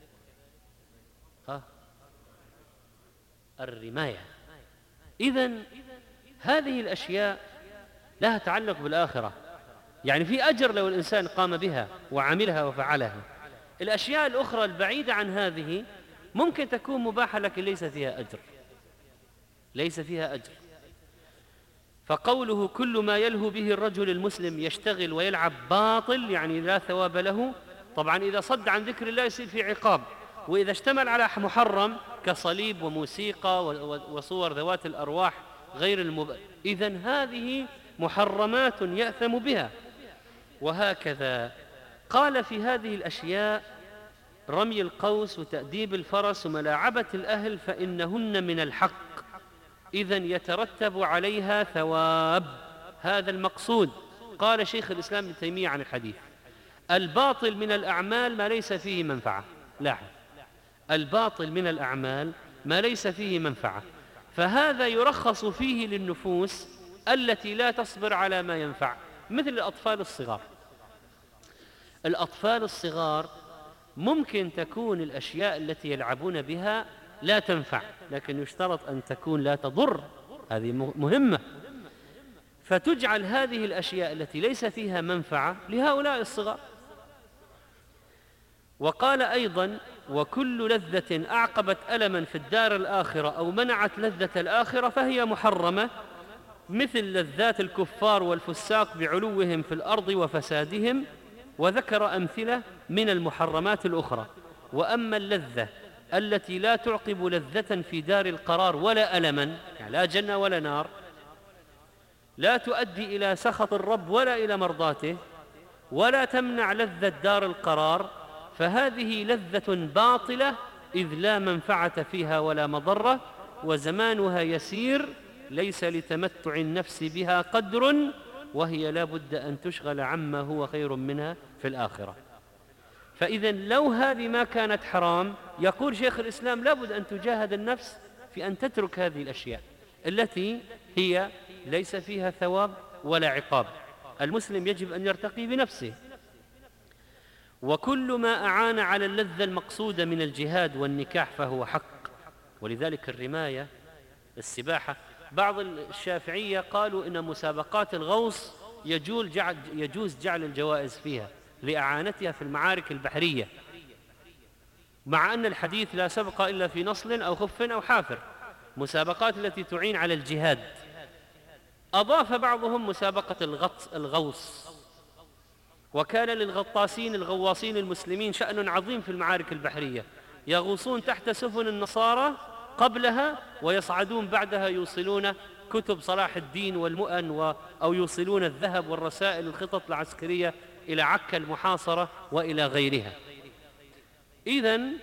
آه الرماية. إذن هذه الأشياء لها تعلق بالآخرة، يعني في أجر لو الإنسان قام بها وعملها وفعلها. الأشياء الأخرى البعيدة عن هذه ممكن تكون مباحة لكن ليس فيها أجر، ليس فيها أجر. فقوله كل ما يلهو به الرجل المسلم يشتغل ويلعب باطل، يعني لا ثواب له. طبعا إذا صد عن ذكر الله يصير في عقاب، وإذا اشتمل على محرم كصليب وموسيقى وصور ذوات الأرواح غير المب... إذن هذه محرمات يأثم بها. وهكذا قال في هذه الأشياء: رمي القوس وتأديب الفرس وملاعبة الأهل فإنهن من الحق، إذن يترتب عليها ثواب. هذا المقصود. قال شيخ الإسلام ابن تيمية عن الحديث: الباطل من الأعمال ما ليس فيه منفعة. لاحظ، الباطل من الأعمال ما ليس فيه منفعة، فهذا يرخص فيه للنفوس التي لا تصبر على ما ينفع، مثل الأطفال الصغار. الأطفال الصغار ممكن تكون الأشياء التي يلعبون بها لا تنفع، لكن يشترط أن تكون لا تضر، هذه مهمة، فتجعل هذه الأشياء التي ليس فيها منفعة لهؤلاء الصغار. وقال أيضا: وكل لذة أعقبت ألما في الدار الآخرة أو منعت لذة الآخرة فهي محرمة، مثل لذات الكفار والفساق بعلوهم في الأرض وفسادهم. وذكر أمثلة من المحرمات الأخرى. وأما اللذة التي لا تعقب لذة في دار القرار ولا ألما، يعني لا جنة ولا نار، لا تؤدي إلى سخط الرب ولا إلى مرضاته، ولا تمنع لذة دار القرار، فهذه لذة باطلة، إذ لا منفعة فيها ولا مضرة، وزمانها يسير، ليس لتمتع النفس بها قدر، وهي لا بد أن تشغل عما هو خير منها في الآخرة. فإذا لو هذه ما كانت حرام، يقول شيخ الإسلام لا بد أن تجاهد النفس في أن تترك هذه الأشياء التي هي ليس فيها ثواب ولا عقاب. المسلم يجب أن يرتقي بنفسه. وكل ما أعان على اللذة المقصودة من الجهاد والنكاح فهو حق. ولذلك الرماية، السباحة، بعض الشافعية قالوا إن مسابقات الغوص يجوز جعل الجوائز فيها لإعانتها في المعارك البحرية، مع أن الحديث لا سبق إلا في نصل أو خف أو حافر، مسابقات التي تعين على الجهاد. أضاف بعضهم مسابقة الغطس الغوص، وكان للغطاسين الغواصين المسلمين شأن عظيم في المعارك البحرية، يغوصون تحت سفن النصارى قبلها ويصعدون بعدها، يوصلون كتب صلاح الدين والمؤن و أو يوصلون الذهب والرسائل الخطط العسكرية إلى عكا المحاصرة وإلى غيرها. إذن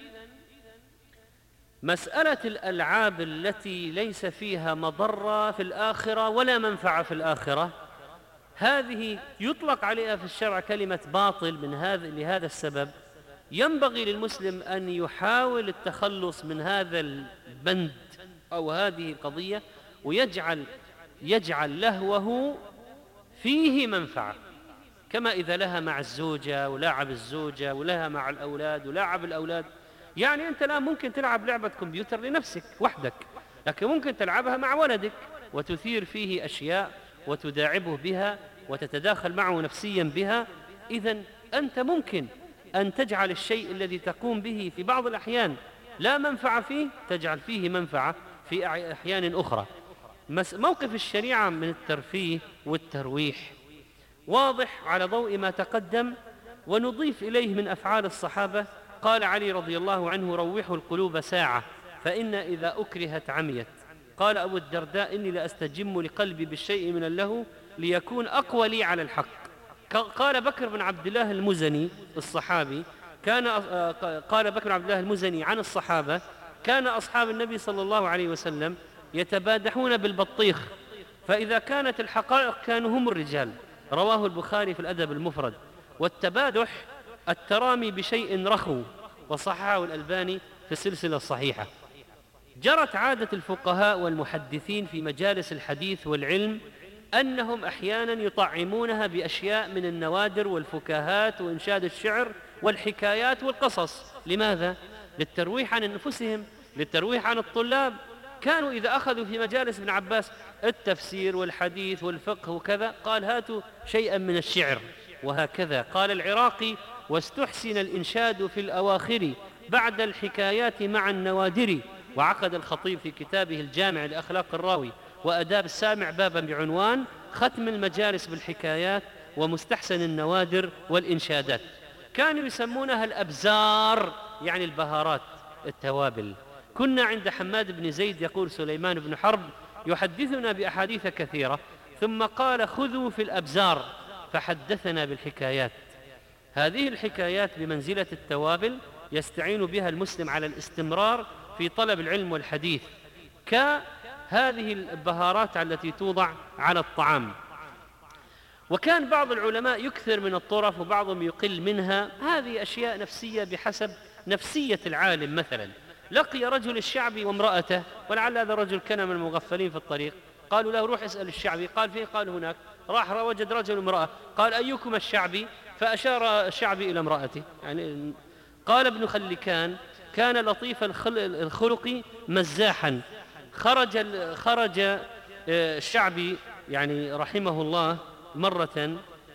مسألة الألعاب التي ليس فيها مضرة في الآخرة ولا منفعة في الآخرة، هذه يطلق عليها في الشرع كلمة باطل. من هذا لهذا السبب ينبغي للمسلم أن يحاول التخلص من هذا البند أو هذه القضية، ويجعل يجعل لهوه فيه منفعة، كما إذا لها مع الزوجة ولاعب الزوجة ولها مع الأولاد ولاعب الأولاد. يعني أنت لا ممكن تلعب لعبة كمبيوتر لنفسك وحدك، لكن ممكن تلعبها مع ولدك وتثير فيه أشياء وتداعبه بها وتتداخل معه نفسيا بها. إذن أنت ممكن أن تجعل الشيء الذي تقوم به في بعض الأحيان لا منفعة فيه تجعل فيه منفعة في أحيان أخرى. موقف الشريعة من الترفيه والترويح واضح على ضوء ما تقدم، ونضيف إليه من أفعال الصحابة. قال علي رضي الله عنه: روحوا القلوب ساعة فإن إذا أكرهت عميت. قال أبو الدرداء: إني لأستجم لقلبي بالشيء من اللهو ليكون أقوى لي على الحق. قال بكر بن عبد الله المزني الصحابي كان قال بكر بن عبد الله المزني عن الصحابة: كان أصحاب النبي صلى الله عليه وسلم يتبادحون بالبطيخ، فإذا كانت الحقائق كانوا هم الرجال. رواه البخاري في الأدب المفرد. والتبادح الترامي بشيء رخو، وصححه الألباني في السلسلة الصحيحة. جرت عادة الفقهاء والمحدثين في مجالس الحديث والعلم أنهم أحيانا يطعمونها بأشياء من النوادر والفكاهات وإنشاد الشعر والحكايات والقصص. لماذا؟ للترويح عن أنفسهم، للترويح عن الطلاب. كانوا إذا أخذوا في مجالس ابن عباس التفسير والحديث والفقه وكذا، قال: هاتوا شيئا من الشعر. وهكذا قال العراقي: واستحسن الإنشاد في الأواخر بعد الحكايات مع النوادر. وعقد الخطيب في كتابه الجامع لأخلاق الراوي وأداب السامع بابا بعنوان ختم المجالس بالحكايات ومستحسن النوادر والإنشادات. كانوا يسمونها الأبزار، يعني البهارات، التوابل. كنا عند حماد بن زيد، يقول سليمان بن حرب يحدثنا بأحاديث كثيرة، ثم قال: خذوا في الأبزار، فحدثنا بالحكايات. هذه الحكايات بمنزلة التوابل يستعين بها المسلم على الاستمرار في طلب العلم والحديث، كهذه البهارات التي توضع على الطعام. وكان بعض العلماء يكثر من الطرف وبعضهم يقل منها، هذه أشياء نفسية بحسب نفسية العالم. مثلا لقي رجل الشعبي وامرأته، ولعل هذا الرجل كان من المغفلين في الطريق، قالوا له روح اسأل الشعبي، قال فين؟ قال هناك. راح وجد رجل وامرأة، قال أيكم الشعبي؟ فأشار الشعبي إلى امرأته. يعني قال ابن خلكان كان لطيف الخلق مزاحا. خرج خرج الشعبي يعني رحمه الله مرة،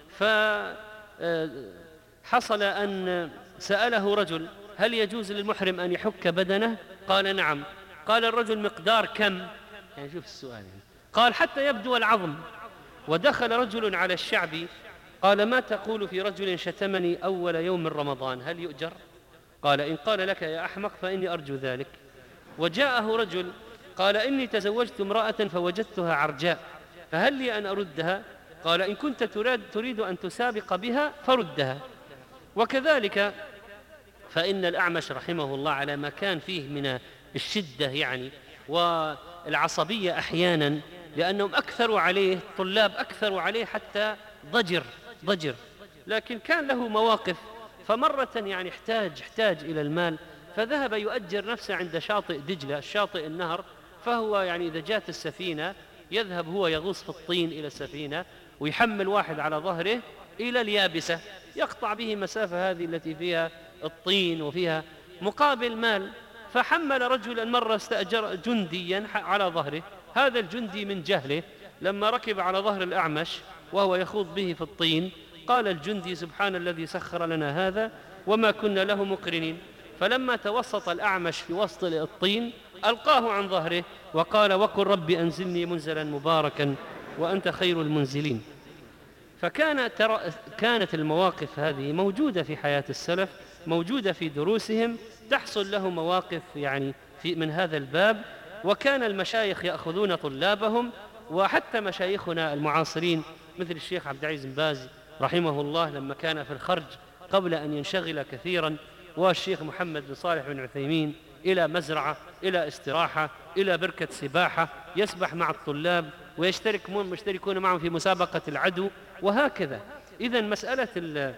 فحصل أن سأله رجل هل يجوز للمحرم أن يحك بدنه؟ قال نعم. قال الرجل مقدار كم؟ يعني شوف السؤال يعني. قال حتى يبدو العظم. ودخل رجل على الشعبي قال ما تقول في رجل شتمني أول يوم من رمضان، هل يؤجر؟ قال إن قال لك يا أحمق فإني أرجو ذلك. وجاءه رجل قال إني تزوجت امرأة فوجدتها عرجاء، فهل لي أن أردها؟ قال إن كنت تريد أن تسابق بها فردها. وكذلك فإن الأعمش رحمه الله على ما كان فيه من الشدة يعني والعصبية أحيانا، لأنهم أكثروا عليه، الطلاب أكثروا عليه حتى ضجر ضجر لكن كان له مواقف. فمرة يعني احتاج احتاج إلى المال، فذهب يؤجر نفسه عند شاطئ دجلة، شاطئ النهر، فهو يعني إذا جاءت السفينة يذهب هو يغوص في الطين إلى السفينة ويحمل واحد على ظهره إلى اليابسة، يقطع به مسافة هذه التي فيها الطين وفيها مقابل مال. فحمل رجلا مرة استأجر جنديا على ظهره، هذا الجندي من جهله لما ركب على ظهر الأعمش وهو يخوض به في الطين، قال الجندي سبحان الذي سخر لنا هذا وما كنا له مقرنين. فلما توسط الأعمش في وسط الطين ألقاه عن ظهره وقال وقل رب أنزلني منزلا مباركا وأنت خير المنزلين. فكان ترى كانت المواقف هذه موجودة في حياة السلف، موجودة في دروسهم، تحصل له مواقف يعني في من هذا الباب. وكان المشايخ يأخذون طلابهم، وحتى مشايخنا المعاصرين مثل الشيخ عبد العزيز بن باز رحمه الله لما كان في الخرج قبل أن ينشغل كثيرا، والشيخ محمد بن صالح بن عثيمين إلى مزرعة، إلى استراحة، إلى بركة سباحة، يسبح مع الطلاب ويشترك يشتركون معهم في مسابقة العدو وهكذا. إذن مسألة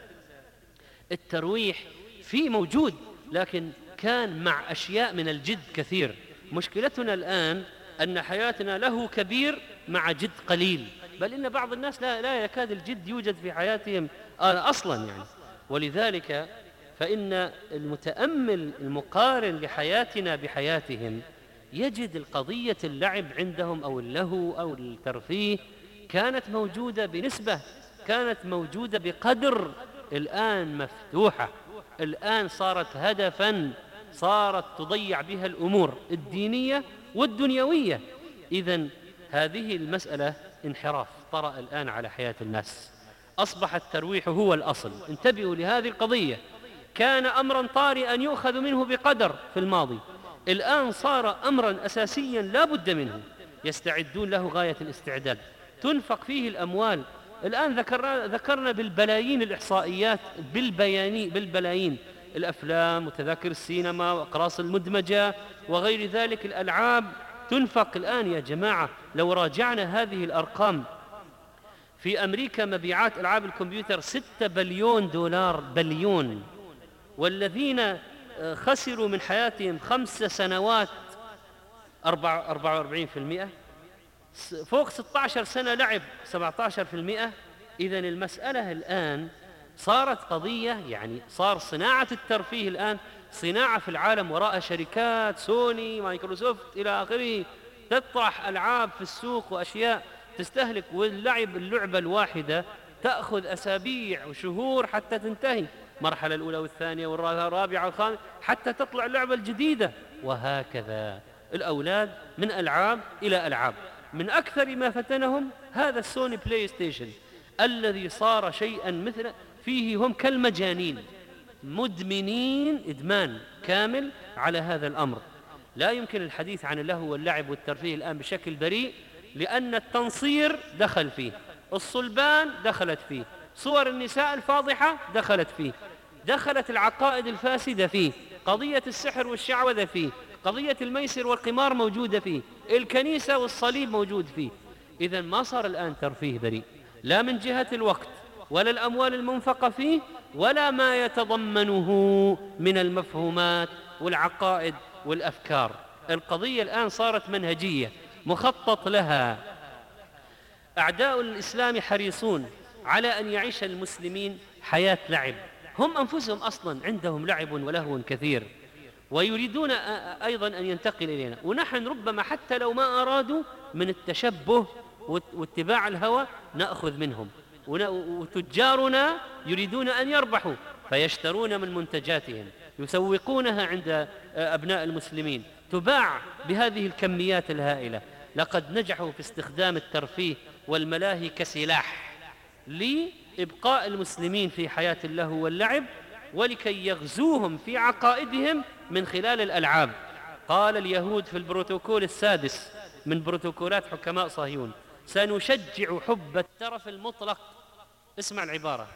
الترويح في موجود، لكن كان مع أشياء من الجد كثير. مشكلتنا الآن أن حياتنا له كبير مع جد قليل، بل إن بعض الناس لا, لا يكاد الجد يوجد في حياتهم أصلا يعني. ولذلك فإن المتأمل المقارن لحياتنا بحياتهم يجد القضية اللعب عندهم أو اللهو أو الترفيه كانت موجودة بنسبة، كانت موجودة بقدر، الآن مفتوحة، الآن صارت هدفا، صارت تضيع بها الأمور الدينية والدنيوية. إذن هذه المسألة انحراف طرأ الآن على حياة الناس، أصبح الترويح هو الأصل. انتبهوا لهذه القضية، كان أمرا طارئا يؤخذ منه بقدر في الماضي، الآن صار أمرا أساسيا لا بد منه، يستعدون له غاية الاستعداد، تنفق فيه الأموال. الآن ذكرنا, ذكرنا بالبلايين الإحصائيات، بالبياني بالبلايين، الأفلام وتذاكر السينما وأقراص المدمجة وغير ذلك، الألعاب تنفق الآن يا جماعة. لو راجعنا هذه الأرقام، في أمريكا مبيعات ألعاب الكمبيوتر ستة بليون دولار، بليون، والذين خسروا من حياتهم خمس سنوات أربعة وأربعين بالمئة، فوق ستة عشر سنة لعب سبعة عشر بالمئة. إذن المسألة الآن صارت قضية، يعني صار صناعة الترفيه الآن صناعة في العالم وراء شركات سوني مايكروسوفت إلى آخره، تطرح ألعاب في السوق وأشياء تستهلك، واللعب اللعبة الواحدة تأخذ أسابيع وشهور حتى تنتهي، مرحلة الأولى والثانية والرابعة والخامسة حتى تطلع اللعبة الجديدة، وهكذا الأولاد من ألعاب إلى ألعاب. من أكثر ما فتنهم هذا السوني بلاي ستيشن الذي صار شيئا مثل فيه هم كالمجانين، مدمنين إدمان كامل على هذا الأمر. لا يمكن الحديث عن اللهو واللعب والترفيه الآن بشكل بريء، لأن التنصير دخل فيه، الصلبان دخلت فيه، صور النساء الفاضحة دخلت فيه، دخلت العقائد الفاسدة فيه، قضية السحر والشعوذة فيه، قضية الميسر والقمار موجودة فيه، الكنيسة والصليب موجود فيه. إذن ما صار الآن ترفيه بريء، لا من جهة الوقت ولا الأموال المنفقة فيه ولا ما يتضمنه من المفهومات والعقائد والأفكار. القضية الآن صارت منهجية مخطط لها. أعداء الإسلام حريصون على أن يعيش المسلمين حياة لعب، هم أنفسهم أصلا عندهم لعب ولهو كثير، ويريدون أيضا أن ينتقل إلينا، ونحن ربما حتى لو ما أرادوا من التشبه واتباع الهوى نأخذ منهم، وتجارنا يريدون أن يربحوا فيشترون من منتجاتهم، يسوقونها عند أبناء المسلمين، تباع بهذه الكميات الهائلة. لقد نجحوا في استخدام الترفيه والملاهي كسلاح لإبقاء المسلمين في حياة اللهو واللعب، ولكي يغزوهم في عقائدهم من خلال الألعاب. قال اليهود في البروتوكول السادس من بروتوكولات حكماء صهيون: سنشجع حب الترف المطلق. اسمع العبارة: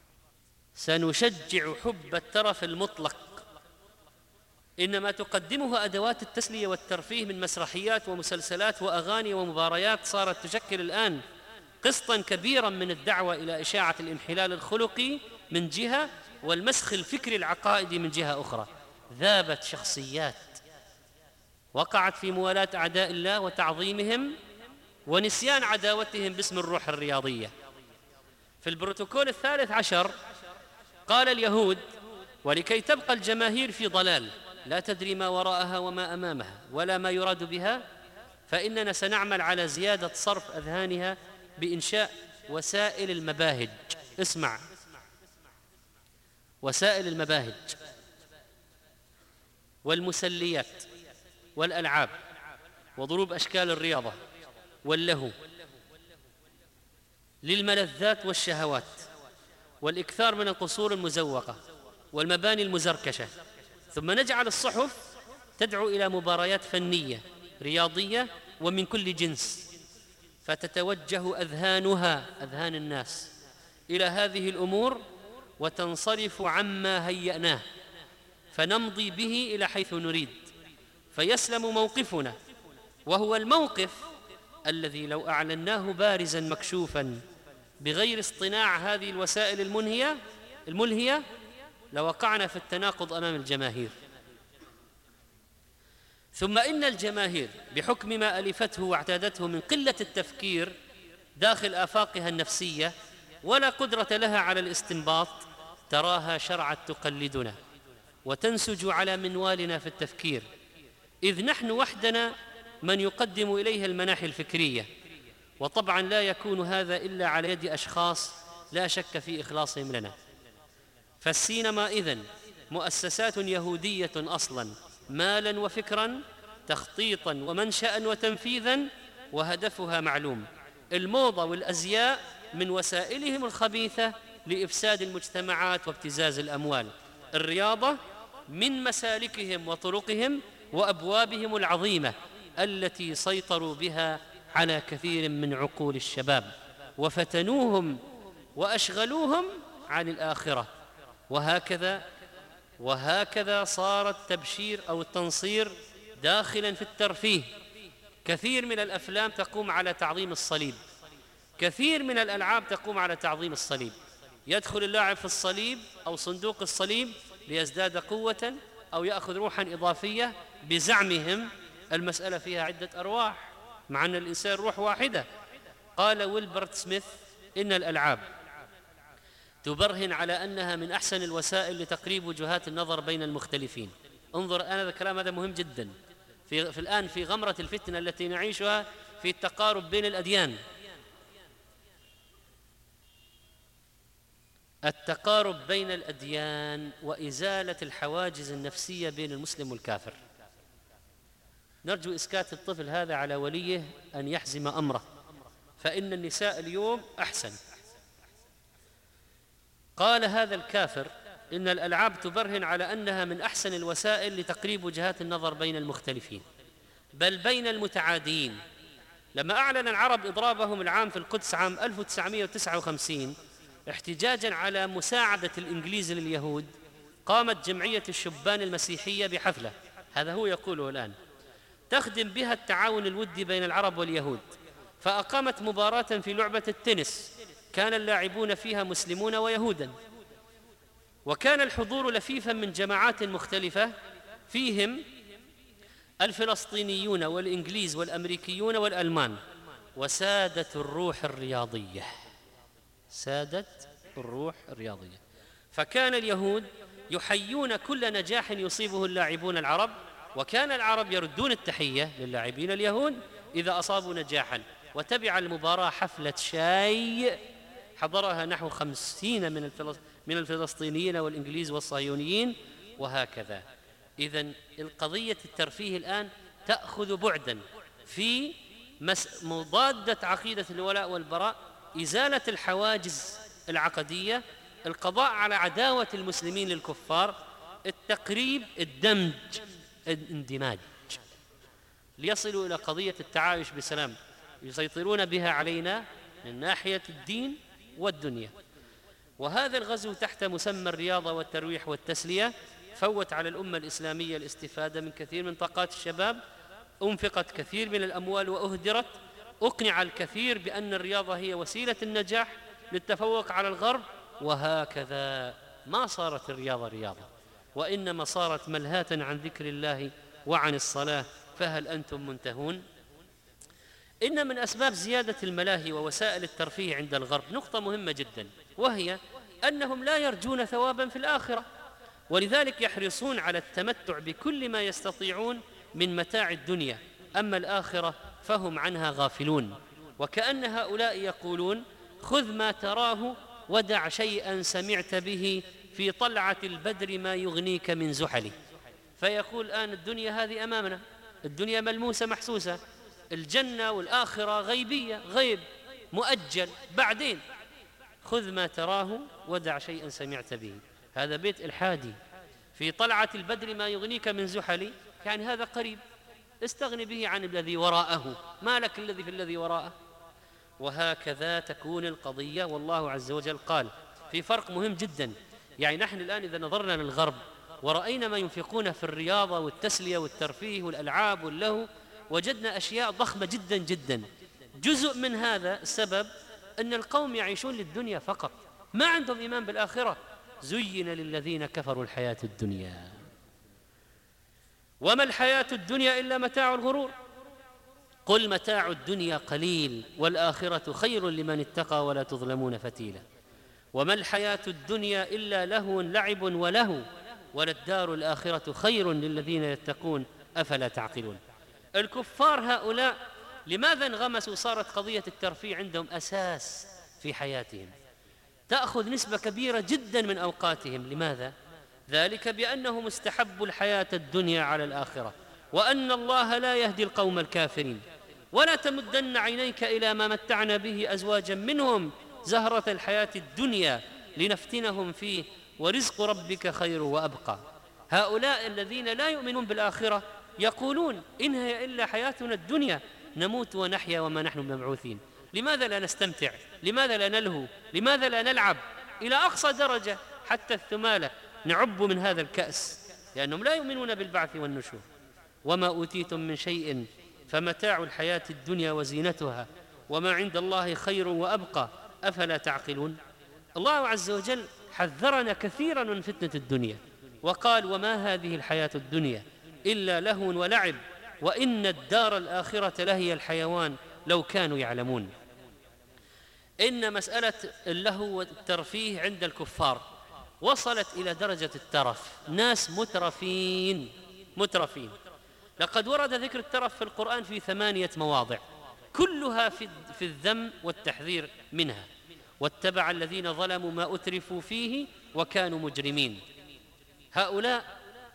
سنشجع حب الترف المطلق. إنما تقدمه أدوات التسلية والترفيه من مسرحيات ومسلسلات وأغاني ومباريات صارت تشكل الآن قسطا كبيرا من الدعوة إلى إشاعة الانحلال الخلقي من جهة والمسخ الفكري العقائدي من جهة أخرى. ذابت شخصيات وقعت في موالاة أعداء الله وتعظيمهم ونسيان عداوتهم باسم الروح الرياضية. في البروتوكول الثالث عشر قال اليهود: ولكي تبقى الجماهير في ضلال لا تدري ما وراءها وما أمامها ولا ما يراد بها، فإننا سنعمل على زيادة صرف أذهانها بإنشاء وسائل المباهج. اسمع: وسائل المباهج والمسليات والألعاب وضروب أشكال الرياضة واللهو للملذات والشهوات والإكثار من القصور المزوقة والمباني المزركشة، ثم نجعل الصحف تدعو إلى مباريات فنية رياضية ومن كل جنس، فتتوجه أذهانها أذهان الناس إلى هذه الأمور وتنصرف عما هيأناه، فنمضي به إلى حيث نريد، فيسلم موقفنا، وهو الموقف الذي لو أعلناه بارزا مكشوفا بغير اصطناع هذه الوسائل المنهية الملهية لوقعنا في التناقض أمام الجماهير. ثم إن الجماهير بحكم ما ألفته واعتادته من قلة التفكير داخل آفاقها النفسية ولا قدرة لها على الاستنباط، تراها شرعت تقلدنا وتنسج على منوالنا في التفكير، إذ نحن وحدنا من يقدم إليها المناحي الفكرية، وطبعا لا يكون هذا إلا على يد أشخاص لا شك في إخلاصهم لنا. فالسينما إذن مؤسسات يهودية أصلا، مالا وفكرا، تخطيطا ومنشأ وتنفيذا، وهدفها معلوم: الموضة والأزياء من وسائلهم الخبيثة لإفساد المجتمعات وابتزاز الأموال، الرياضة من مسالكهم وطرقهم وأبوابهم العظيمة التي سيطروا بها على كثير من عقول الشباب وفتنوهم وأشغلوهم عن الآخرة. وهكذا وهكذا صار التبشير أو التنصير داخلا في الترفيه. كثير من الأفلام تقوم على تعظيم الصليب، كثير من الألعاب تقوم على تعظيم الصليب، يدخل اللاعب في الصليب أو صندوق الصليب ليزداد قوة أو يأخذ روحا إضافية. بزعمهم المسألة فيها عدة أرواح، مع أن الإنسان روح واحدة. قال ويلبرت سميث: إن الألعاب تبرهن على أنها من أحسن الوسائل لتقريب وجهات النظر بين المختلفين. انظر، أنا الكلام هذا مهم جدا في, في الآن في غمرة الفتنة التي نعيشها في التقارب بين الأديان. التقارب بين الأديان وإزالة الحواجز النفسية بين المسلم والكافر. نرجو إسكات الطفل هذا على وليه أن يحزم أمره، فإن النساء اليوم أحسن. قال هذا الكافر: إن الألعاب تبرهن على أنها من أحسن الوسائل لتقريب وجهات النظر بين المختلفين بل بين المتعادين. لما أعلن العرب إضرابهم العام في القدس عام ألف وتسعمائة وتسعة وخمسين احتجاجا على مساعدة الإنجليز لليهود قامت جمعية الشبان المسيحية بحفلة، هذا هو يقوله الآن، تخدم بها التعاون الودي بين العرب واليهود، فأقامت مباراة في لعبة التنس كان اللاعبون فيها مسلمون ويهودا، وكان الحضور لفيفا من جماعات مختلفة فيهم الفلسطينيون والإنجليز والأمريكيون والألمان، وسادت الروح الرياضية، سادت الروح الرياضية، فكان اليهود يحيون كل نجاح يصيبه اللاعبون العرب، وكان العرب يردون التحية للاعبين اليهود إذا أصابوا نجاحا. وتبع المباراة حفلة شاي حضرها نحو خمسين من من الفلسطينيين والإنجليز والصهيونيين، وهكذا. إذن القضية الترفيه الآن تأخذ بعدا في مضادة عقيدة الولاء والبراء، إزالة الحواجز العقدية، القضاء على عداوة المسلمين للكفار، التقريب، الدمج، الاندماج، ليصلوا إلى قضية التعايش بسلام يسيطرون بها علينا من ناحية الدين والدنيا. وهذا الغزو تحت مسمى الرياضة والترويح والتسلية فوت على الأمة الإسلامية الاستفادة من كثير من طاقات الشباب، أنفقت كثير من الأموال وأهدرت، أقنع الكثير بأن الرياضة هي وسيلة النجاح للتفوق على الغرب، وهكذا ما صارت الرياضة رياضة، وإنما صارت ملهاة عن ذكر الله وعن الصلاة، فهل أنتم منتهون؟ إن من أسباب زيادة الملاهي ووسائل الترفيه عند الغرب نقطة مهمة جدا، وهي أنهم لا يرجون ثوابا في الآخرة، ولذلك يحرصون على التمتع بكل ما يستطيعون من متاع الدنيا، أما الآخرة فهم عنها غافلون. وكأن هؤلاء يقولون: خذ ما تراه ودع شيئا سمعت به في طلعة البدر ما يغنيك من زحله. فيقول الآن الدنيا هذه أمامنا، الدنيا ملموسة محسوسة، الجنة والآخرة غيبية، غيب مؤجل بعدين، خذ ما تراه ودع شيئا سمعت به. هذا بيت إلحادي، في طلعة البدر ما يغنيك من زحلي، يعني هذا قريب، استغني به عن الذي وراءه، ما لك الذي في الذي وراءه. وهكذا تكون القضية. والله عز وجل قال في فرق مهم جدا، يعني نحن الآن إذا نظرنا للغرب ورأينا ما ينفقون في الرياضة والتسلية والترفيه والألعاب واللهو، وجدنا أشياء ضخمة جدا جدا. جزء من هذا السبب أن القوم يعيشون للدنيا فقط، ما عندهم إيمان بالآخرة. زين للذين كفروا الحياة الدنيا وما الحياة الدنيا إلا متاع الغرور، قل متاع الدنيا قليل والآخرة خير لمن اتقى ولا تظلمون فتيلا. وما الحياة الدنيا إلا لهو لعب ولهو وللدار الآخرة خير للذين يتقون أفلا تعقلون. الكفار هؤلاء لماذا انغمسوا؟ صارت قضية الترفيه عندهم أساس في حياتهم، تأخذ نسبة كبيرة جدا من أوقاتهم. لماذا؟ ذلك بأنهم استحبوا الحياة الدنيا على الآخرة، وأن الله لا يهدي القوم الكافرين. ولا تمدن عينيك إلى ما متعنا به أزواجا منهم زهرة الحياة الدنيا لنفتنهم فيه ورزق ربك خير وأبقى. هؤلاء الذين لا يؤمنون بالآخرة يقولون: إن هي إلا حياتنا الدنيا نموت ونحيا وما نحن بمبعوثين. لماذا لا نستمتع؟ لماذا لا نلهو؟ لماذا لا نلعب إلى أقصى درجة حتى الثمالة نعب من هذا الكأس؟ لأنهم لا يؤمنون بالبعث والنشور. وما أوتيتم من شيء فمتاع الحياة الدنيا وزينتها وما عند الله خير وأبقى أفلا تعقلون. الله عز وجل حذرنا كثيرا من فتنة الدنيا وقال: وما هذه الحياة الدنيا إلا لهو ولعب وإن الدار الآخرة لهي الحيوان لو كانوا يعلمون. إن مسألة اللهو والترفيه عند الكفار وصلت إلى درجة الترف، ناس مترفين مترفين. لقد ورد ذكر الترف في القرآن في ثمانية مواضع، كلها في الذم والتحذير منها. واتبع الذين ظلموا ما أترفوا فيه وكانوا مجرمين. هؤلاء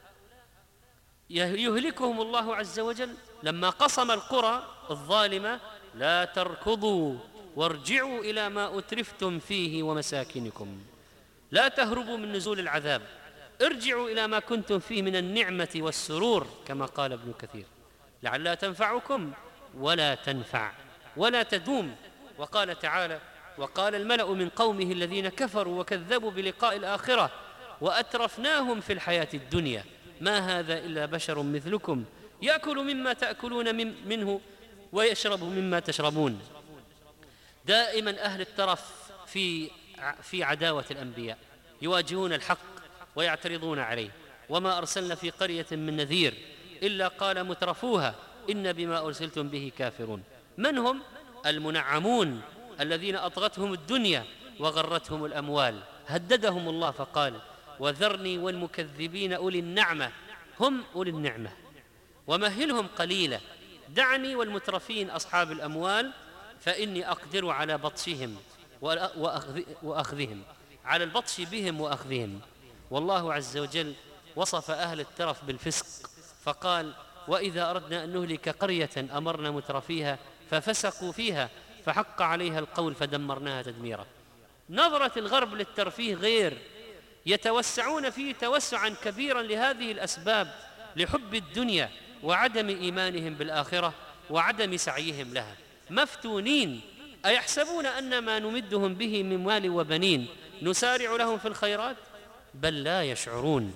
يهلكهم الله عز وجل لما قصم القرى الظالمة: لا تركضوا وارجعوا إلى ما أترفتم فيه ومساكنكم، لا تهربوا من نزول العذاب، ارجعوا إلى ما كنتم فيه من النعمة والسرور، كما قال ابن كثير: لعلها تنفعكم ولا تنفع ولا تدوم. وقال تعالى: وقال الملأ من قومه الذين كفروا وكذبوا بلقاء الآخرة وأترفناهم في الحياة الدنيا ما هذا إلا بشر مثلكم يأكل مما تأكلون منه ويشرب مما تشربون. دائما أهل الترف في في عداوة الأنبياء، يواجهون الحق ويعترضون عليه. وما أرسلنا في قرية من نذير إلا قال مترفوها إن بما أرسلتم به كافرون. من هم؟ المنعمون الذين أطغتهم الدنيا وغرتهم الأموال. هددهم الله فقال وذرني والمكذبين أولي النعمة، هم أولي النعمة ومهلهم قليلا، دعني والمترفين أصحاب الأموال فإني أقدر على بطشهم وأخذهم، على البطش بهم وأخذهم. والله عز وجل وصف أهل الترف بالفسق فقال وإذا أردنا أن نهلك قرية أمرنا مترفيها ففسقوا فيها فحق عليها القول فدمرناها تدميرا. نظرة الغرب للترفيه غير، يتوسعون فيه توسعا كبيرا لهذه الأسباب، لحب الدنيا وعدم إيمانهم بالآخرة وعدم سعيهم لها. مفتونين أيحسبون أن ما نمدهم به من مال وبنين نسارع لهم في الخيرات بل لا يشعرون.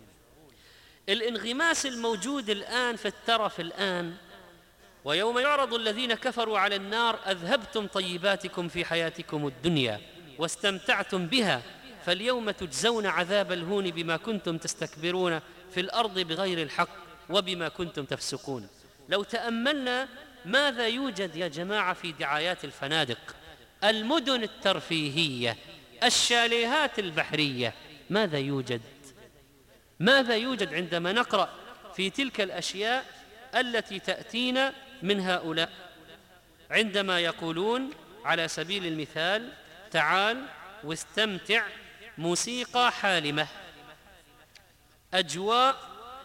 الانغماس الموجود الآن في الترف الآن، ويوم يعرض الذين كفروا على النار أذهبتم طيباتكم في حياتكم الدنيا واستمتعتم بها فاليوم تجزون عذاب الهون بما كنتم تستكبرون في الأرض بغير الحق وبما كنتم تفسقون. لو تأملنا ماذا يوجد يا جماعة في دعايات الفنادق، المدن الترفيهية، الشاليهات البحرية، ماذا يوجد؟ ماذا يوجد عندما نقرأ في تلك الأشياء التي تأتينا من هؤلاء عندما يقولون على سبيل المثال تعال واستمتع، موسيقى حالمة، أجواء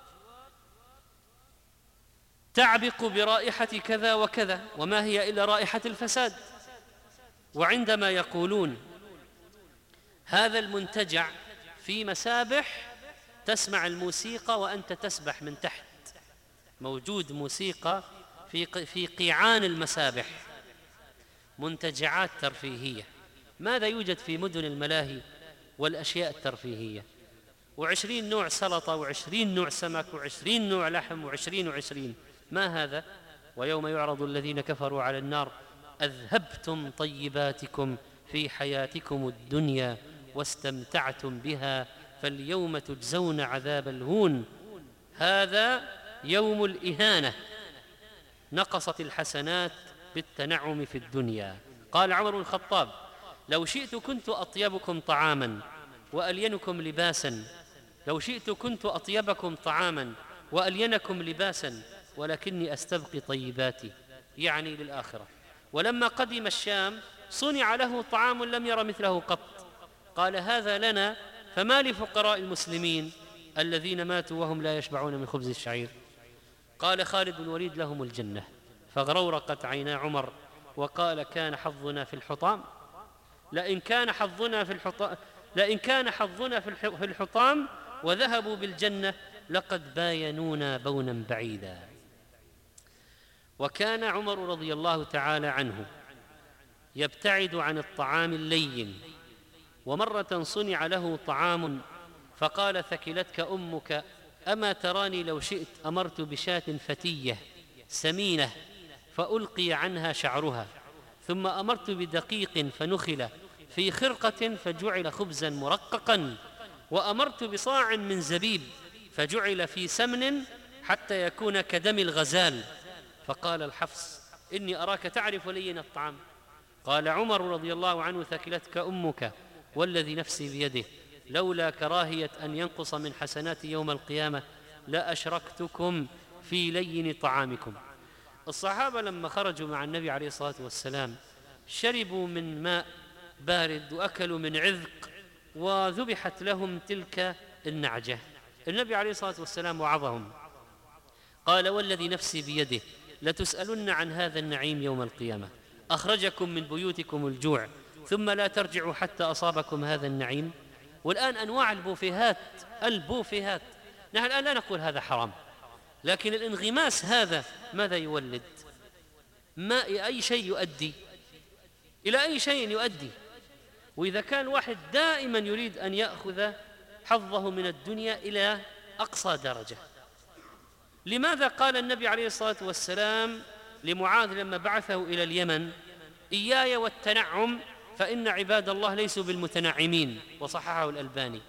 تعبق برائحة كذا وكذا، وما هي إلا رائحة الفساد. وعندما يقولون هذا المنتجع في مسابح تسمع الموسيقى وأنت تسبح من تحت، موجود موسيقى في في قيعان المسابح، منتجعات ترفيهية. ماذا يوجد في مدن الملاهي والأشياء الترفيهية؟ وعشرين نوع سلطة وعشرين نوع سمك وعشرين نوع لحم وعشرين وعشرين، ما هذا؟ ويوم يعرض الذين كفروا على النار أذهبتم طيباتكم في حياتكم الدنيا واستمتعتم بها فاليوم تجزون عذاب الهون. هذا يوم الإهانة، نقصت الحسنات بالتنعم في الدنيا. قال عمر بن الخطاب لو شئت كنت أطيبكم طعاما وألينكم لباسا، لو شئت كنت أطيبكم طعاما وألينكم لباسا ولكني أستبقي طيباتي، يعني للآخرة. ولما قدم الشام صنع له طعام لم ير مثله قط، قال هذا لنا فما لفقراء المسلمين الذين ماتوا وهم لا يشبعون من خبز الشعير. قال خالد بن الوليد لهم الجنة، فغرورقت عينا عمر وقال كان حظنا في الحطام، لئن كان حظنا في الحطام لئن كان حظنا في الحطام وذهبوا بالجنة لقد باينونا بونا بعيدا. وكان عمر رضي الله تعالى عنه يبتعد عن الطعام اللين، ومرة صنع له طعام فقال ثكلتك أمك أما تراني لو شئت أمرت بشاة فتية سمينة فألقي عنها شعرها، ثم أمرت بدقيق فنخل في خرقة فجعل خبزا مرققا، وأمرت بصاع من زبيب فجعل في سمن حتى يكون كدم الغزال. فقال الحفص إني أراك تعرف لين الطعام. قال عمر رضي الله عنه ثكلتك أمك والذي نفسي بيده لولا كراهية أن ينقص من حسنات يوم القيامة لأشركتكم في لين طعامكم. الصحابة لما خرجوا مع النبي عليه الصلاة والسلام شربوا من ماء بارد وأكلوا من عذق وذبحت لهم تلك النعجة. النبي عليه الصلاة والسلام وعظهم قال والذي نفسي بيده لتسألن عن هذا النعيم يوم القيامة، أخرجكم من بيوتكم الجوع ثم لا ترجعوا حتى أصابكم هذا النعيم. والآن أنواع البوفيهات البوفيهات نحن الآن لا نقول هذا حرام، لكن الانغماس هذا ماذا يولد؟ ما أي شيء يؤدي إلى أي شيء يؤدي؟ وإذا كان واحد دائما يريد أن يأخذ حظه من الدنيا إلى أقصى درجة، لماذا قال النبي عليه الصلاة والسلام لمعاذ لما بعثه إلى اليمن: إياي والتنعم فإن عباد الله ليسوا بالمتنعمين، وصححه الألباني؟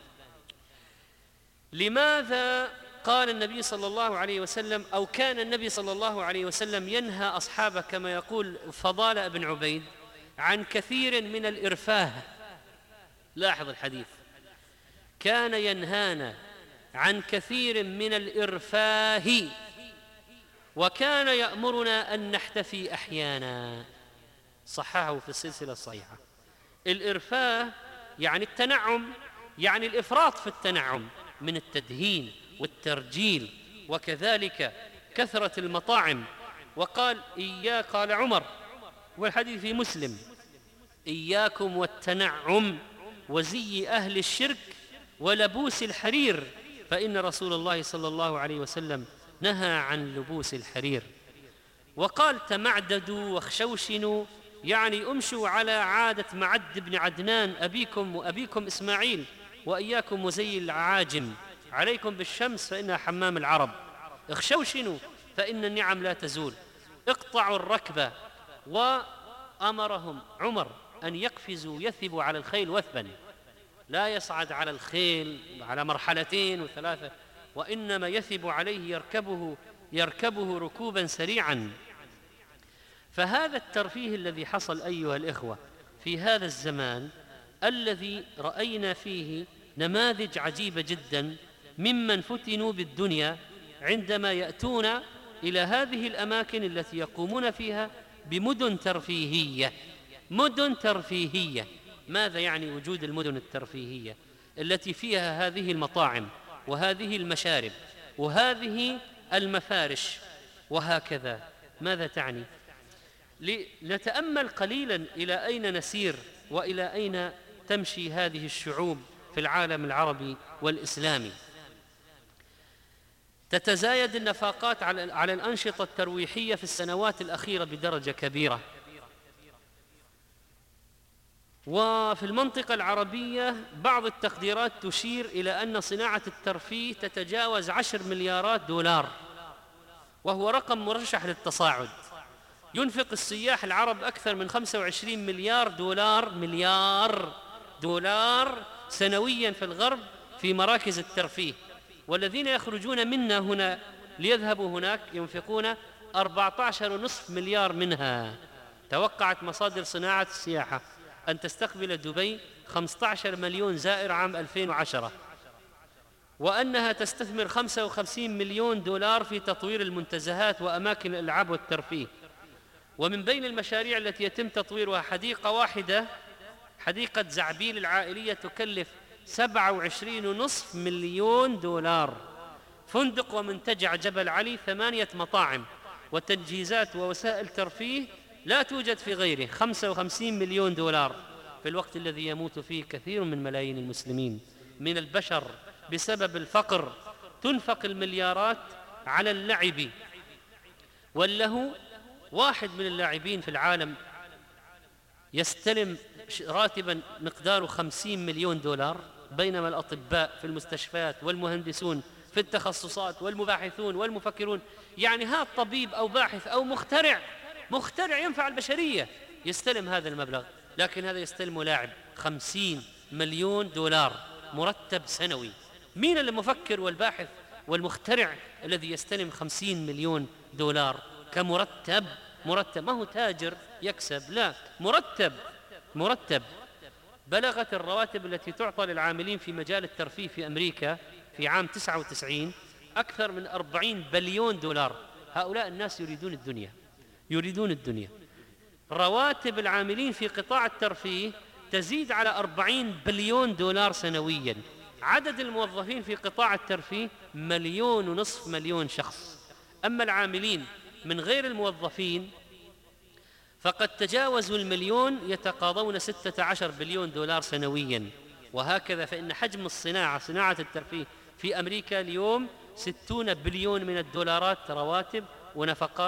لماذا قال النبي صلى الله عليه وسلم، أو كان النبي صلى الله عليه وسلم ينهى أصحابه كما يقول فضالة بن عبيد عن كثير من الإرفاه؟ لاحظ الحديث: كان ينهانا عن كثير من الإرفاه وكان يأمرنا أن نحتفي أحيانا. صححه في السلسلة الصحيحة. الإرفاه يعني التنعم، يعني الإفراط في التنعم من التدهين والترجيل، وكذلك كثرة المطاعم. وقال إياك، قال عمر والحديث في مسلم: إياكم والتنعم وزي أهل الشرك ولبوس الحرير، فإن رسول الله صلى الله عليه وسلم نهى عن لبوس الحرير. وقال: تمعددوا واخشوشنوا، يعني امشوا على عادة معد بن عدنان أبيكم وأبيكم إسماعيل، وإياكم وزي العاجم، عليكم بالشمس فإنها حمام العرب، اخشوشنوا فإن النعم لا تزول، اقطعوا الركبة. وأمرهم عمر أن يقفزوا يثبوا على الخيل وثبا، لا يصعد على الخيل على مرحلتين وثلاثة، وإنما يثب عليه يركبه يركبه ركوبا سريعا. فهذا الترفيه الذي حصل أيها الإخوة في هذا الزمان الذي رأينا فيه نماذج عجيبة جدا ممن فتنوا بالدنيا عندما يأتون إلى هذه الأماكن التي يقومون فيها بمدن ترفيهية. مدن ترفيهية، ماذا يعني وجود المدن الترفيهية التي فيها هذه المطاعم وهذه المشارب وهذه المفارش وهكذا؟ ماذا تعني؟ لنتأمل قليلا إلى أين نسير وإلى أين تمشي هذه الشعوب في العالم العربي والإسلامي. تتزايد النفقات على الأنشطة الترويحية في السنوات الأخيرة بدرجة كبيرة، وفي المنطقة العربية بعض التقديرات تشير إلى أن صناعة الترفيه تتجاوز عشر مليارات دولار، وهو رقم مرشح للتصاعد. ينفق السياح العرب أكثر من خمسة وعشرين مليار دولار مليار دولار سنويا في الغرب في مراكز الترفيه، والذين يخرجون منا هنا ليذهبوا هناك ينفقون أربعة عشر فاصلة خمسة مليار منها. توقعت مصادر صناعة السياحة أن تستقبل دبي خمسة عشر مليون زائر عام ألفين وعشرة، وأنها تستثمر خمسة وخمسين مليون دولار في تطوير المنتزهات وأماكن الألعاب والترفيه. ومن بين المشاريع التي يتم تطويرها حديقة واحدة، حديقة زعبيل العائلية، تكلف سبعة وعشرين فاصلة خمسة مليون دولار. فندق ومنتجع جبل علي، ثمانية مطاعم وتجهيزات ووسائل ترفيه لا توجد في غيره، خمسة وخمسين مليون دولار، في الوقت الذي يموت فيه كثير من ملايين المسلمين من البشر بسبب الفقر. تنفق المليارات على اللعب واللهو. واحد من اللاعبين في العالم يستلم راتبا مقداره خمسين مليون دولار، بينما الأطباء في المستشفيات والمهندسون في التخصصات والمباحثون والمفكرون، يعني هذا طبيب أو باحث أو مخترع مخترع ينفع البشرية يستلم هذا المبلغ، لكن هذا يستلم لاعب خمسين مليون دولار مرتب سنوي. مين المفكر والباحث والمخترع الذي يستلم خمسين مليون دولار كمرتب؟ مرتب، ما هو تاجر يكسب، لا، مرتب مرتب. بلغت الرواتب التي تعطى للعاملين في مجال الترفيه في أمريكا في عام تسعة وتسعين أكثر من أربعين بليون دولار. هؤلاء الناس يريدون الدنيا يريدون الدنيا. رواتب العاملين في قطاع الترفيه تزيد على أربعين بليون دولار سنويا. عدد الموظفين في قطاع الترفيه مليون ونصف مليون شخص. أما العاملين من غير الموظفين فقد تجاوزوا المليون، يتقاضون ستة عشر بليون دولار سنويا. وهكذا فإن حجم الصناعة صناعة الترفيه في أمريكا اليوم ستون بليون من الدولارات رواتب ونفقات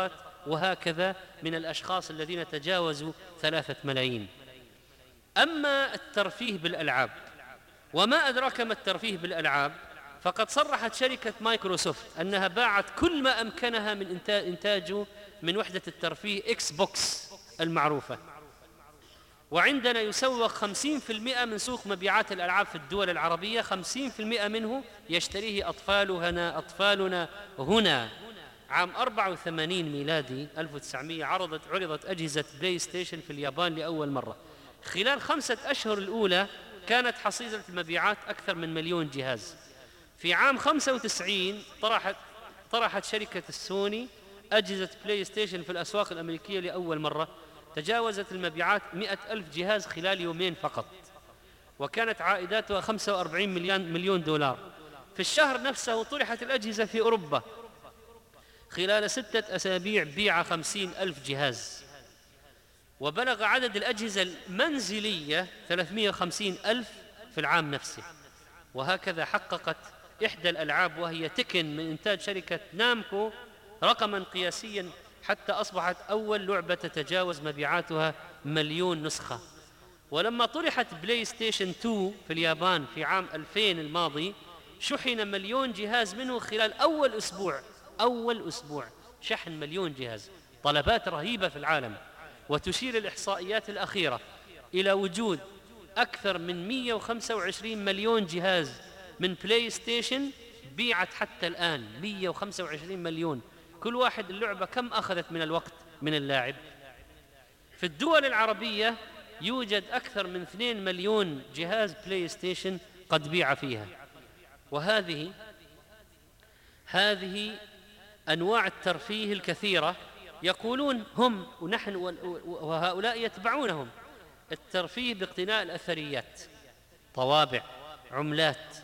وهكذا من الأشخاص الذين تجاوزوا ثلاثة ملايين. أما الترفيه بالألعاب، وما أدراك ما الترفيه بالألعاب، فقد صرحت شركة مايكروسوفت أنها باعت كل ما أمكنها من إنتاجه من وحدة الترفيه إكس بوكس المعروفة، وعندنا يسوق خمسين بالمئة من سوق مبيعات الألعاب في الدول العربية، خمسين بالمئة منه يشتريه أطفالنا أطفالنا هنا. عام أربعة وثمانين ميلادي ألف وتسعمئة عرضت عرضت أجهزة بلاي ستيشن في اليابان لأول مرة. خلال خمسة أشهر الأولى كانت حصيلة المبيعات أكثر من مليون جهاز. في عام خمسة وتسعين طرحت طرحت شركة السوني أجهزة بلاي ستيشن في الأسواق الأمريكية لأول مرة، تجاوزت المبيعات مئة ألف جهاز خلال يومين فقط، وكانت عائداتها خمسة وأربعين مليون دولار. في الشهر نفسه طرحت الأجهزة في أوروبا، خلال ستة أسابيع بيع خمسين ألف جهاز، وبلغ عدد الأجهزة المنزلية ثلاثمئة وخمسين ألف في العام نفسه. وهكذا حققت إحدى الألعاب وهي تكن من إنتاج شركة نامكو رقما قياسيا، حتى أصبحت أول لعبة تتجاوز مبيعاتها مليون نسخة. ولما طرحت بلاي ستيشن اثنين في اليابان في عام ألفين الماضي، شحن مليون جهاز منه خلال أول أسبوع أول أسبوع شحن مليون جهاز. طلبات رهيبة في العالم، وتشير الإحصائيات الأخيرة إلى وجود أكثر من مئة وخمسة وعشرين مليون جهاز من بلاي ستيشن بيعت حتى الآن. مئة وخمسة وعشرين مليون. كل واحد اللعبة كم أخذت من الوقت من اللاعب؟ في الدول العربية يوجد أكثر من اثنين مليون جهاز بلاي ستيشن قد بيع فيها. وهذه هذه أنواع الترفيه الكثيرة يقولون هم ونحن وهؤلاء يتبعونهم: الترفيه باقتناء الأثريات، طوابع، عملات،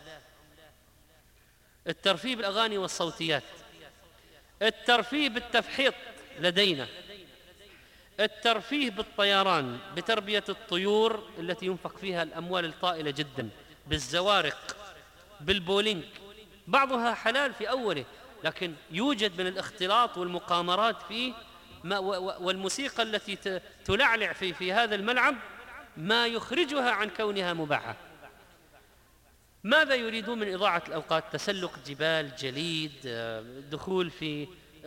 الترفيه بالأغاني والصوتيات، الترفيه بالتفحيط لدينا، الترفيه بالطيران، بتربية الطيور التي ينفق فيها الأموال الطائلة جدا، بالزوارق، بالبولينج، بعضها حلال في أوله لكن يوجد من الاختلاط والمقامرات فيه ما والموسيقى التي تلعلع في في هذا الملعب ما يخرجها عن كونها مباحة. ماذا يريدون من إضاعة الأوقات؟ تسلق جبال، جليد، دخول في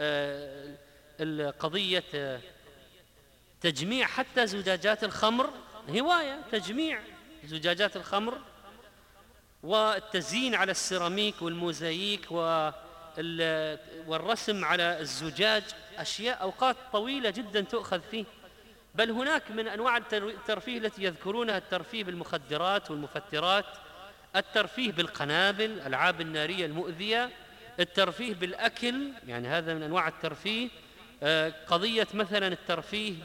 القضية تجميع حتى زجاجات الخمر، هواية تجميع زجاجات الخمر، والتزيين على السيراميك والموزاييك والرسم على الزجاج، أشياء أوقات طويلة جدا تؤخذ فيه. بل هناك من أنواع الترفيه التي يذكرونها الترفيه بالمخدرات والمفترات، الترفيه بالقنابل، الألعاب النارية المؤذية، الترفيه بالأكل، يعني هذا من أنواع الترفيه. قضية مثلا الترفيه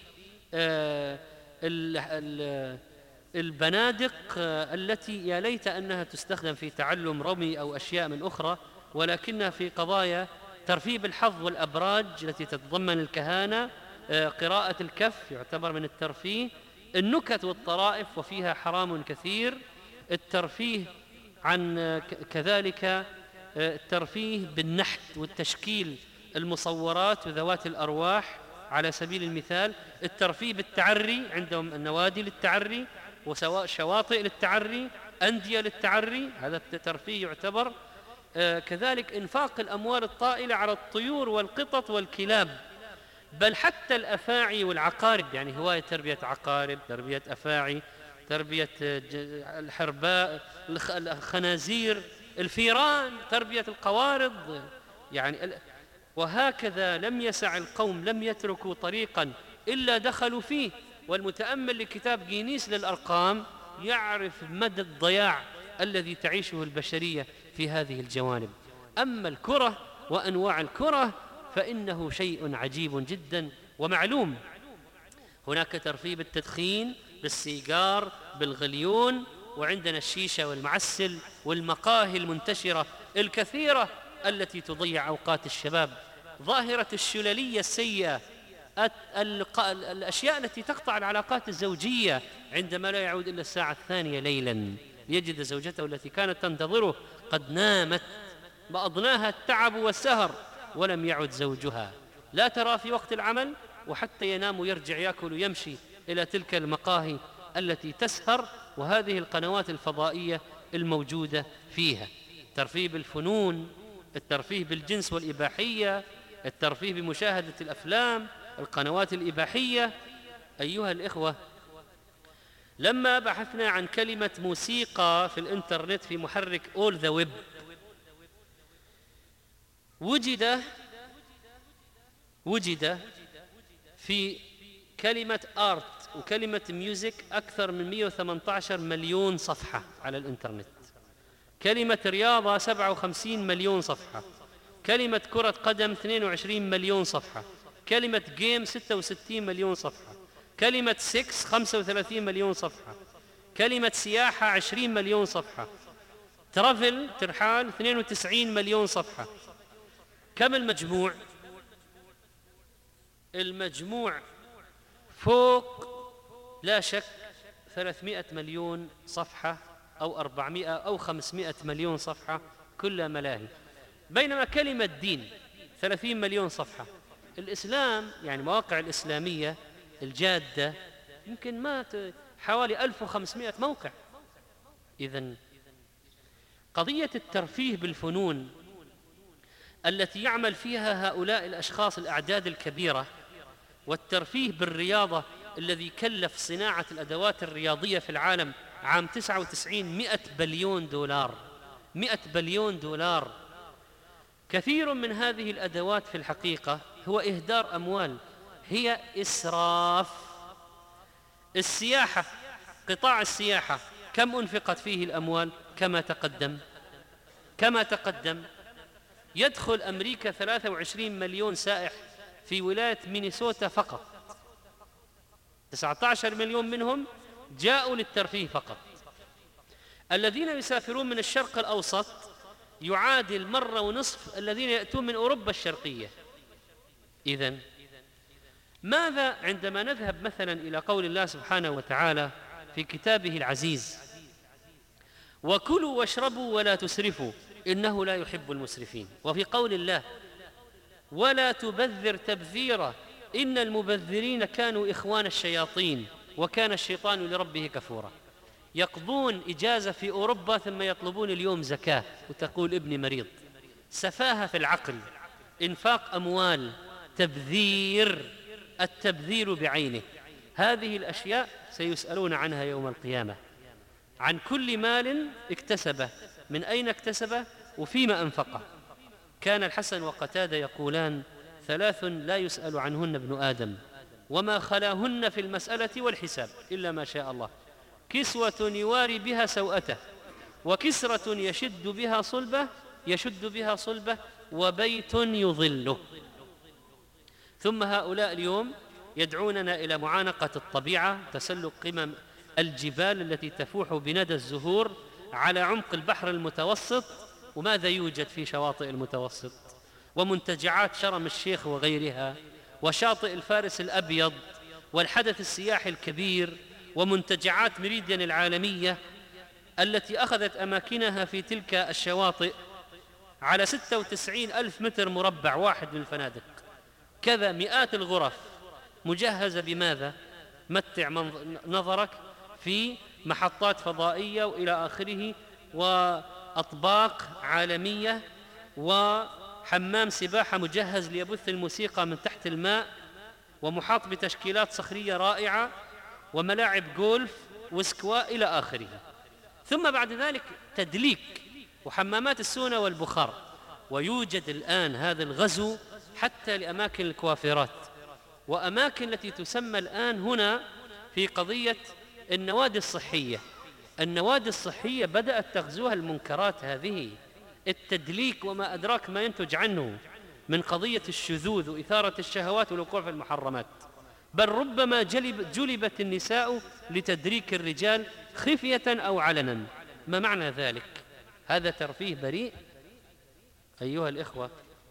بالبنادق التي يا ليت أنها تستخدم في تعلم رمي أو أشياء من أخرى، ولكنها في قضايا ترفيه بالحظ والأبراج التي تتضمن الكهانة، قراءة الكف يعتبر من الترفيه، النكت والطرائف وفيها حرام كثير، الترفيه عن كذلك الترفيه بالنحت والتشكيل، المصورات وذوات الأرواح على سبيل المثال، الترفيه بالتعري، عندهم النوادي للتعري وسواء شواطئ للتعري، أندية للتعري، هذا الترفيه يعتبر. آه كذلك إنفاق الأموال الطائلة على الطيور والقطط والكلاب، بل حتى الأفاعي والعقارب، يعني هواية تربية عقارب، تربية أفاعي، تربية الحرباء، الخنازير، الفيران، تربية القوارض، يعني. وهكذا لم يسع القوم، لم يتركوا طريقا إلا دخلوا فيه. والمتأمل لكتاب جينيس للأرقام يعرف مدى الضياع الذي تعيشه البشرية في هذه الجوانب. أما الكرة وأنواع الكرة فإنه شيء عجيب جدا ومعلوم. هناك ترفيه بالتدخين، بالسيجار، بالغليون، وعندنا الشيشة والمعسل والمقاهي المنتشرة الكثيرة التي تضيع أوقات الشباب. ظاهرة الشللية السيئة، الأشياء التي تقطع العلاقات الزوجية عندما لا يعود إلا الساعة الثانية ليلا يجد زوجته التي كانت تنتظره قد نامت، بأضناها التعب والسهر ولم يعد زوجها. لا ترى في وقت العمل، وحتى ينام ويرجع يأكل ويمشي إلى تلك المقاهي التي تسهر، وهذه القنوات الفضائية الموجودة فيها. الترفيه بالفنون، الترفيه بالجنس والإباحية، الترفيه بمشاهدة الأفلام، القنوات الإباحية. أيها الإخوة، لما بحثنا عن كلمة موسيقى في الإنترنت في محرك All the Web، وجد وجد في كلمة آرت وكلمة ميوزك أكثر من مئة وثمانية عشر مليون صفحة على الإنترنت. كلمة رياضة سبعة وخمسين مليون صفحة. كلمة كرة قدم اثنين وعشرين مليون صفحة. كلمة جيم ستة وستين مليون صفحة. كلمة سكس خمسة وثلاثين مليون صفحة. كلمة سياحة عشرين مليون صفحة. ترافل ترحال اثنين وتسعين مليون صفحة. كم المجموع؟ المجموع فوق لا شك ثلاثمائة مليون صفحة أو أربعمائة أو خمسمائة مليون صفحة، كلها ملاهي. بينما كلمة دين ثلاثين مليون صفحة. الإسلام يعني مواقع الإسلامية الجادة يمكن ما حوالي ألف وخمسمائة موقع. إذن قضية الترفيه بالفنون التي يعمل فيها هؤلاء الأشخاص الأعداد الكبيرة، والترفيه بالرياضة الذي كلف صناعة الأدوات الرياضية في العالم عام تسعة وتسعين مئة بليون دولار. مئة بليون دولار. كثير من هذه الأدوات في الحقيقة هو إهدار أموال، هي إسراف. السياحة، قطاع السياحة كم أنفقت فيه الأموال؟ كما تقدم كما تقدم يدخل أمريكا ثلاثة وعشرين مليون سائح في ولاية مينيسوتا فقط. تسعة عشر مليون منهم جاءوا للترفيه فقط. الذين يسافرون من الشرق الأوسط يعادل مرة ونصف الذين يأتون من أوروبا الشرقية. إذن ماذا عندما نذهب مثلا إلى قول الله سبحانه وتعالى في كتابه العزيز: وكلوا واشربوا ولا تسرفوا إنه لا يحب المسرفين، وفي قول الله: ولا تبذر تبذيرا إن المبذرين كانوا إخوان الشياطين وكان الشيطان لربه كفورا. يقضون إجازة في أوروبا ثم يطلبون اليوم زكاة، وتقول ابني مريض. سفاهة في العقل، إنفاق أموال، تبذير، التبذير بعينه. هذه الأشياء سيسألون عنها يوم القيامة، عن كل مال اكتسبه، من أين اكتسبه وفيما أنفقه. كان الحسن وقتادة يقولان: ثلاث لا يسأل عنهن ابن آدم وما خلاهن في المسألة والحساب إلا ما شاء الله: كسوة يواري بها سوءته، وكسرة يشد بها صلبه يشد بها صلبه وبيت يظله. ثم هؤلاء اليوم يدعوننا إلى معانقة الطبيعة، تسلق قمم الجبال التي تفوح بندى الزهور على عمق البحر المتوسط. وماذا يوجد في شواطئ المتوسط؟ ومنتجعات شرم الشيخ وغيرها، وشاطئ الفارس الأبيض، والحدث السياحي الكبير، ومنتجعات ميريديان العالمية التي أخذت أماكنها في تلك الشواطئ على ستة وتسعين ألف متر مربع واحد من الفنادق. كذا مئات الغرف مجهزة بماذا؟ متع نظرك في محطات فضائية وإلى آخره، وأطباق عالمية، وحمام سباحة مجهز ليبث الموسيقى من تحت الماء، ومحاط بتشكيلات صخرية رائعة، وملاعب جولف وسكوا إلى آخره. ثم بعد ذلك تدليك وحمامات السونة والبخار. ويوجد الآن هذا الغزو حتى لأماكن الكوافيرات، وأماكن التي تسمى الآن هنا في قضية النوادي الصحية. النوادي الصحية بدأت تغزوها المنكرات هذه، التدليك وما أدراك ما ينتج عنه من قضية الشذوذ وإثارة الشهوات والوقوع في المحرمات. بل ربما جلب جلبت النساء لتدريك الرجال خفية أو علنا. ما معنى ذلك؟ هذا ترفيه بريء. أيها الإخوة،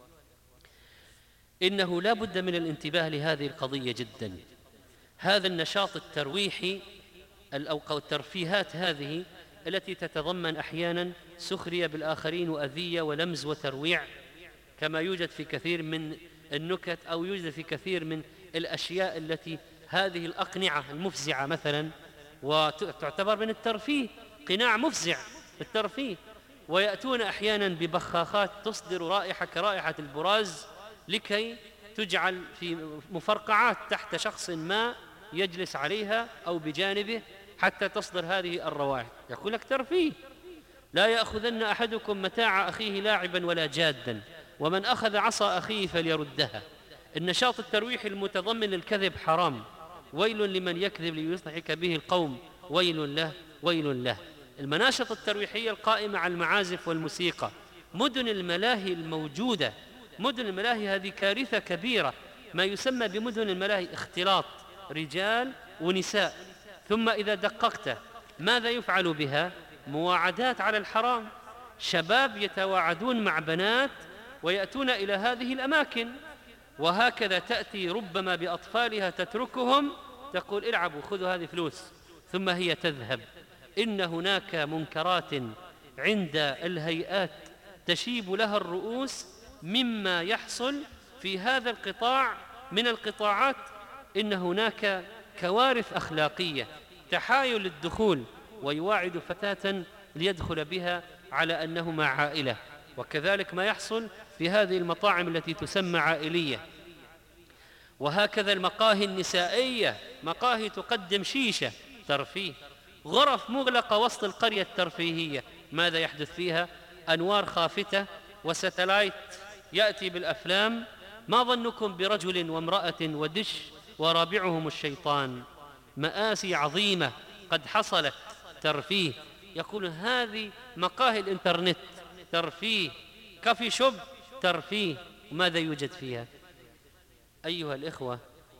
إنه لا بد من الانتباه لهذه القضية جدا. هذا النشاط الترويحي أو الترفيهات هذه التي تتضمن أحيانا سخرية بالآخرين وأذية ولمز وترويع، كما يوجد في كثير من النكت أو يوجد في كثير من الأشياء التي هذه الأقنعة المفزعة مثلا، وتعتبر من الترفيه، قناع مفزع الترفيه. ويأتون أحيانا ببخاخات تصدر رائحة كرائحة البراز لكي تجعل في مفرقعات تحت شخص ما يجلس عليها أو بجانبه حتى تصدر هذه الروائح. يقول لك ترفيه. لا يأخذن أحدكم متاع أخيه لاعبا ولا جادا، ومن أخذ عصا أخيه فليردها. النشاط الترويحي المتضمن للكذب حرام. ويل لمن يكذب ليضحك به القوم، ويل له ويل له. المناشط الترويحية القائمة على المعازف والموسيقى. مدن الملاهي الموجودة، مدن الملاهي هذه كارثة كبيرة. ما يسمى بمدن الملاهي اختلاط رجال ونساء، ثم إذا دققت ماذا يفعل بها؟ مواعدات على الحرام. شباب يتواعدون مع بنات ويأتون إلى هذه الأماكن، وهكذا تأتي ربما بأطفالها تتركهم، تقول العبوا خذوا هذه فلوس، ثم هي تذهب. إن هناك منكرات عند الهيئات تشيب لها الرؤوس مما يحصل في هذا القطاع من القطاعات. إن هناك كوارث أخلاقية، تحايل الدخول، ويواعد فتاة ليدخل بها على أنه مع عائلة. وكذلك ما يحصل في هذه المطاعم التي تسمى عائلية. وهكذا المقاهي النسائية، مقاهي تقدم شيشة ترفيه، غرف مغلقة وسط القرية الترفيهية. ماذا يحدث فيها؟ أنوار خافتة وستلايت يأتي بالأفلام. ما ظنكم برجل وامرأة ودش ورابعهم الشيطان؟ مآسي عظيمة قد حصلت ترفيه. يقول هذه مقاهي الإنترنت ترفيه، كافي شوب ترفيه. وماذا يوجد فيها؟ أيها الإخوة،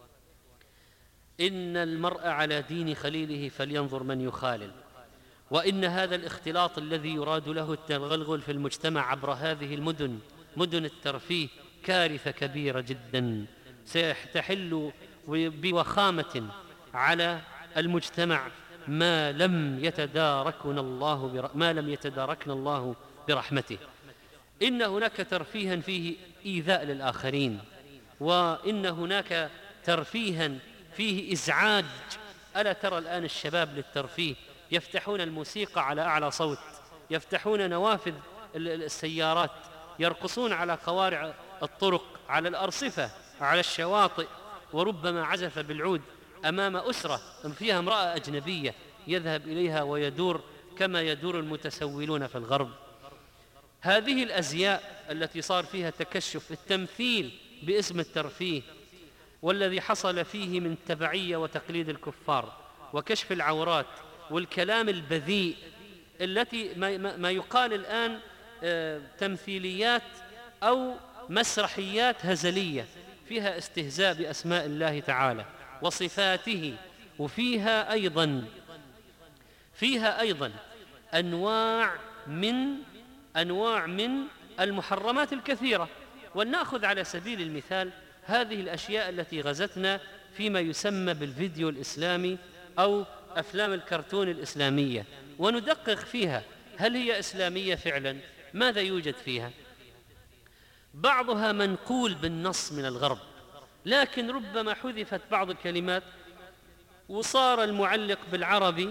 إن المرء على دين خليله فلينظر من يخالل. وإن هذا الاختلاط الذي يراد له التغلغل في المجتمع عبر هذه المدن، مدن الترفيه، كارثة كبيرة جدا سيحتحل بوخامة على المجتمع ما لم يتداركنا الله بر... ما لم يتداركنا الله برحمته. إن هناك ترفيها فيه إيذاء للآخرين، وإن هناك ترفيها فيه إزعاج. ألا ترى الآن الشباب للترفيه يفتحون الموسيقى على أعلى صوت، يفتحون نوافذ السيارات، يرقصون على قوارع الطرق، على الأرصفة، على الشواطئ، وربما عزف بالعود أمام أسرة فيها امرأة أجنبية يذهب إليها ويدور كما يدور المتسولون في الغرب. هذه الأزياء التي صار فيها تكشف، التمثيل باسم الترفيه، والذي حصل فيه من تبعية وتقليد الكفار وكشف العورات والكلام البذيء، التي ما يقال الآن تمثيليات أو مسرحيات هزلية فيها استهزاء بأسماء الله تعالى وصفاته. وفيها أيضا فيها أيضا أنواع من أنواع من المحرمات الكثيرة. ولنأخذ على سبيل المثال هذه الأشياء التي غزتنا فيما يسمى بالفيديو الإسلامي أو أفلام الكرتون الإسلامية، وندقق فيها هل هي إسلامية فعلا؟ ماذا يوجد فيها؟ بعضها منقول بالنص من الغرب، لكن ربما حذفت بعض الكلمات وصار المعلق بالعربي،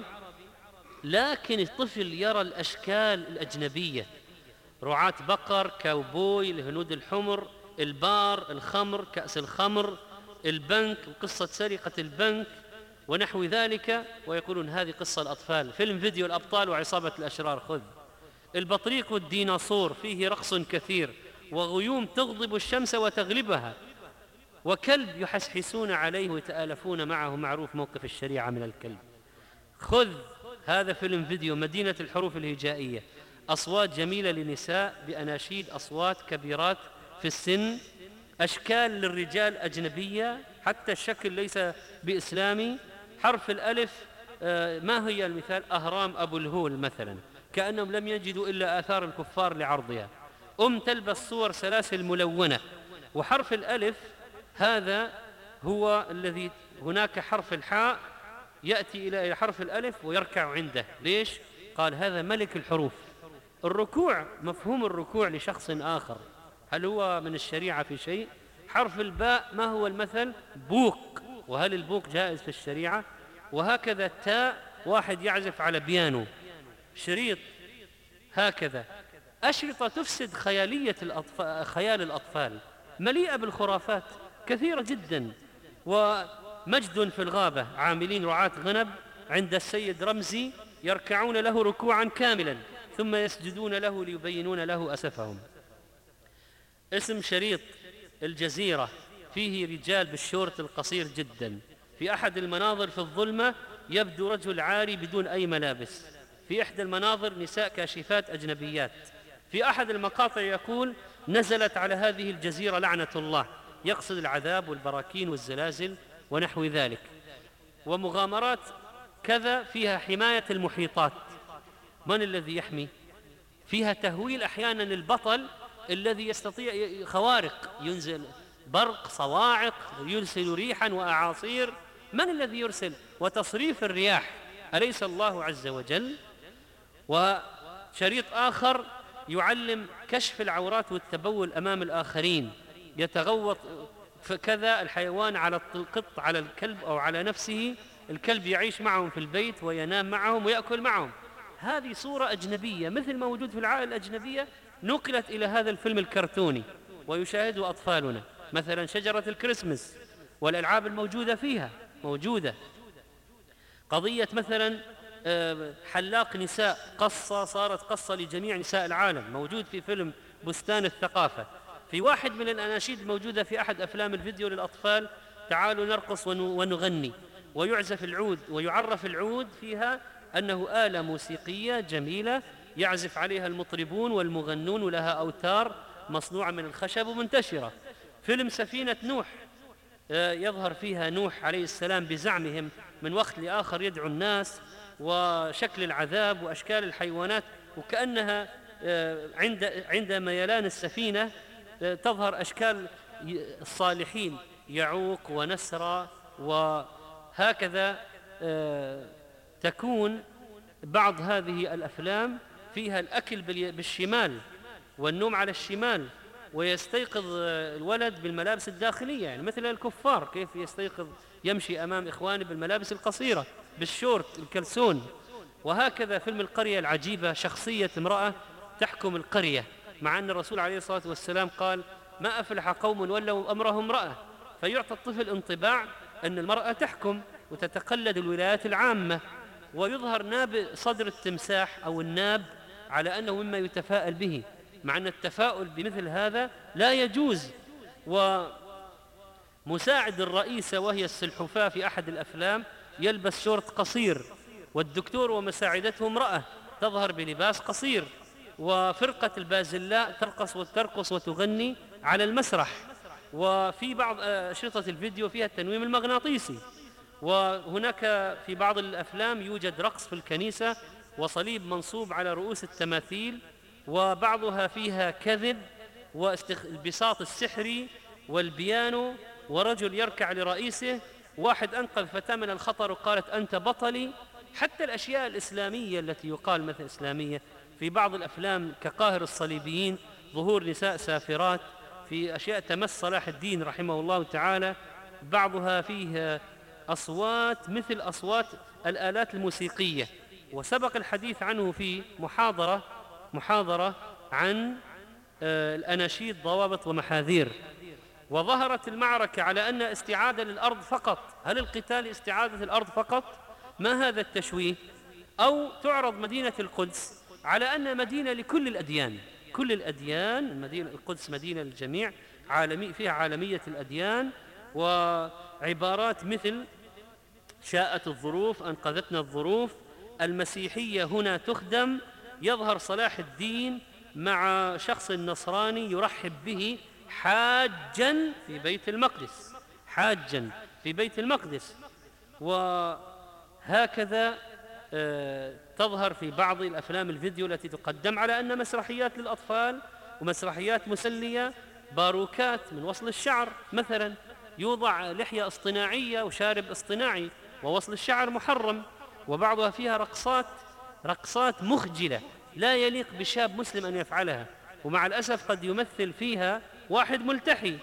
لكن الطفل يرى الأشكال الأجنبية، رعاة بقر، كاوبوي، الهنود الحمر، البار، الخمر، كأس الخمر، البنك، قصة سرقة البنك ونحو ذلك، ويقولون هذه قصة الأطفال. فيلم فيديو الأبطال وعصابة الأشرار خذ. البطريق والديناصور فيه رقص كثير، وغيوم تغضب الشمس وتغلبها، وكلب يحسحسون عليه ويتآلفون معه، معروف موقف الشريعة من الكلب. خذ هذا فيلم فيديو مدينة الحروف الهجائية، أصوات جميلة لنساء بأناشيد، أصوات كبيرات في السن، أشكال للرجال أجنبية، حتى الشكل ليس بإسلامي. حرف الألف آه ما هي المثال؟ أهرام أبو الهول مثلا، كأنهم لم يجدوا إلا آثار الكفار لعرضها. أم تلبس صور سلاسل ملونة. وحرف الألف هذا هو الذي هناك حرف الحاء يأتي إلى حرف الألف ويركع عنده. ليش؟ قال هذا ملك الحروف. الركوع، مفهوم الركوع لشخص آخر، هل هو من الشريعة في شيء؟ حرف الباء ما هو المثل؟ بوق، وهل البوق جائز في الشريعة؟ وهكذا التاء واحد يعزف على بيانو، شريط، هكذا أشرطة تفسد خيالية الأطفال، خيال الأطفال، مليئة بالخرافات كثيرة جدا. ومجد في الغابة، عاملين رعاة غنم عند السيد رمزي يركعون له ركوعا كاملا ثم يسجدون له ليبينون له أسفهم. اسم شريط الجزيرة فيه رجال بالشورت القصير جدا، في أحد المناظر في الظلمة يبدو رجل عاري بدون أي ملابس، في إحدى المناظر نساء كاشفات أجنبيات، في أحد المقاطع يقول نزلت على هذه الجزيرة لعنة الله، يقصد العذاب والبراكين والزلازل ونحو ذلك. ومغامرات كذا فيها حماية المحيطات، من الذي يحمي؟ فيها تهويل أحيانا البطل الذي يستطيع خوارق، ينزل برق، صواعق، يرسل ريحا وأعاصير، من الذي يرسل؟ وتصريف الرياح أليس الله عز وجل؟ وشريط آخر يعلم كشف العورات والتبول أمام الآخرين، يتغوط كذا الحيوان على القط على الكلب أو على نفسه، الكلب يعيش معهم في البيت وينام معهم ويأكل معهم. هذه صورة أجنبية مثل ما موجود في العائلة الأجنبية نقلت إلى هذا الفيلم الكرتوني ويشاهده أطفالنا، مثلا شجرة الكريسماس والألعاب الموجودة فيها موجودة. قضية مثلا حلاق نساء، قصة صارت قصة لجميع نساء العالم، موجود في فيلم بستان الثقافة. في واحد من الأناشيد الموجودة في أحد أفلام الفيديو للأطفال تعالوا نرقص ونغني، ويعزف العود، ويعرف العود فيها أنه آلة موسيقية جميلة يعزف عليها المطربون والمغنون، ولها أوتار مصنوعة من الخشب ومنتشرة. فيلم سفينة نوح يظهر فيها نوح عليه السلام بزعمهم من وقت لآخر يدعو الناس، وشكل العذاب وأشكال الحيوانات، وكأنها عند عند ميلان السفينة تظهر أشكال الصالحين، يعوق ونسرى، وهكذا تكون بعض هذه الأفلام فيها الأكل بالشمال والنوم على الشمال، ويستيقظ الولد بالملابس الداخلية، يعني مثل الكفار كيف يستيقظ يمشي أمام إخوانه بالملابس القصيرة بالشورت الكلسون. وهكذا فيلم القرية العجيبة، شخصية امرأة تحكم القرية، مع أن الرسول عليه الصلاة والسلام قال ما أفلح قوم ولوا أمرهم امرأة، فيعطى الطفل انطباع أن المرأة تحكم وتتقلد الولايات العامة، ويظهر ناب صدر التمساح أو الناب على أنه مما يتفاءل به، مع أن التفاؤل بمثل هذا لا يجوز. ومساعد الرئيسة وهي السلحفاة في أحد الأفلام يلبس شورت قصير، والدكتور ومساعدته امرأة تظهر بلباس قصير، وفرقة البازلاء ترقص وترقص وتغني على المسرح. وفي بعض أشرطة الفيديو فيها التنويم المغناطيسي. وهناك في بعض الأفلام يوجد رقص في الكنيسة وصليب منصوب على رؤوس التماثيل، وبعضها فيها كذب والبساط السحري والبيانو، ورجل يركع لرئيسه، واحد أنقذ فتاة من الخطر وقالت أنت بطلي. حتى الأشياء الإسلامية التي يقال مثل إسلامية في بعض الأفلام كقاهر الصليبيين، ظهور نساء سافرات، في أشياء تمس صلاح الدين رحمه الله تعالى بعضها فيه أصوات مثل أصوات الآلات الموسيقية. وسبق الحديث عنه في محاضرة محاضرة عن الأناشيد ضوابط ومحاذير. وظهرت المعركة على أن استعادة للأرض فقط، هل القتال استعادة الأرض فقط؟ ما هذا التشويه؟ أو تعرض مدينة القدس على أن مدينة لكل الأديان، كل الأديان، مدينة القدس مدينة للجميع، عالمي فيها عالمية الأديان، وعبارات مثل شاءت الظروف أنقذتنا الظروف، المسيحية هنا تخدم، يظهر صلاح الدين مع شخص نصراني يرحب به حاجا في بيت المقدس، حاجا في بيت المقدس. وهكذا تظهر في بعض الأفلام الفيديو التي تقدم على أن مسرحيات للأطفال ومسرحيات مسلية، باروكات من وصل الشعر مثلا، يوضع لحية اصطناعية وشارب اصطناعي ووصل الشعر محرم، وبعضها فيها رقصات رقصات مخجلة لا يليق بشاب مسلم أن يفعلها، ومع الأسف قد يمثل فيها واحد ملتحي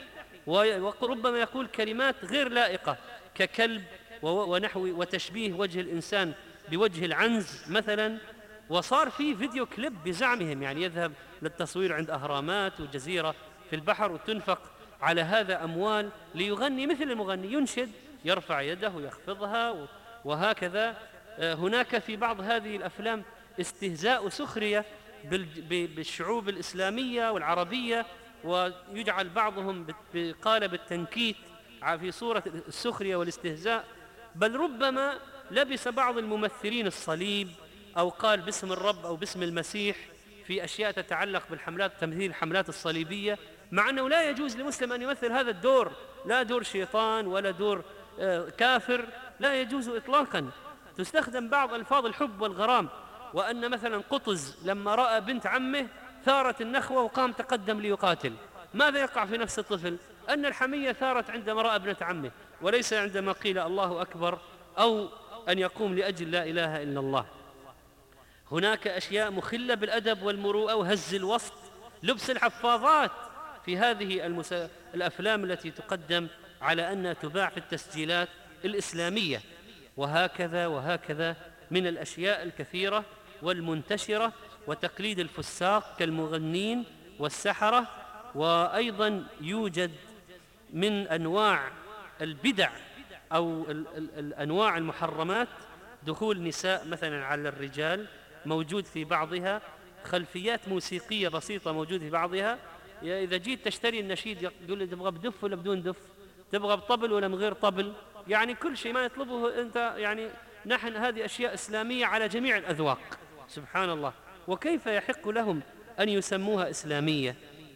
وربما يقول كلمات غير لائقة ككلب ونحو وتشبيه وجه الإنسان بوجه العنز مثلا. وصار في فيديو كليب بزعمهم، يعني يذهب للتصوير عند أهرامات وجزيرة في البحر وتنفق على هذا أموال ليغني مثل المغني، ينشد، يرفع يده ويخفضها وهكذا. هناك في بعض هذه الأفلام استهزاء وسخرية بالشعوب الإسلامية والعربية، ويجعل بعضهم بقالب التنكيت في صورة السخرية والاستهزاء. بل ربما لبس بعض الممثلين الصليب أو قال باسم الرب أو باسم المسيح في أشياء تتعلق بالحملات، تمثيل الحملات الصليبية، مع أنه لا يجوز لمسلم أن يمثل هذا الدور، لا دور شيطان ولا دور كافر، لا يجوز إطلاقا. تستخدم بعض ألفاظ الحب والغرام، وأن مثلا قطز لما رأى بنت عمه ثارت النخوة وقام تقدم ليقاتل. ماذا يقع في نفس الطفل؟ أن الحمية ثارت عندما رأى ابنة عمه، وليس عندما قيل الله أكبر أو أن يقوم لأجل لا إله إلا الله. هناك أشياء مخلة بالأدب والمروءة وهز الوسط، لبس الحفاظات في هذه المس... الأفلام التي تقدم على أنها تباع في التسجيلات الإسلامية، وهكذا وهكذا من الأشياء الكثيرة والمنتشرة، وتقليد الفساق كالمغنين والسحرة. وأيضا يوجد من أنواع البدع أو الأنواع المحرمات دخول نساء مثلا على الرجال، موجود في بعضها، خلفيات موسيقية بسيطة موجود في بعضها. إذا جيت تشتري النشيد يقول لي تبغى بدف ولا بدون دف، تبغى بطبل ولا من غير طبل، يعني كل شيء ما يطلبه أنت. يعني نحن هذه أشياء إسلامية على جميع الأذواق، سبحان الله. وكيف يحق لهم أن يسموها إسلامية؟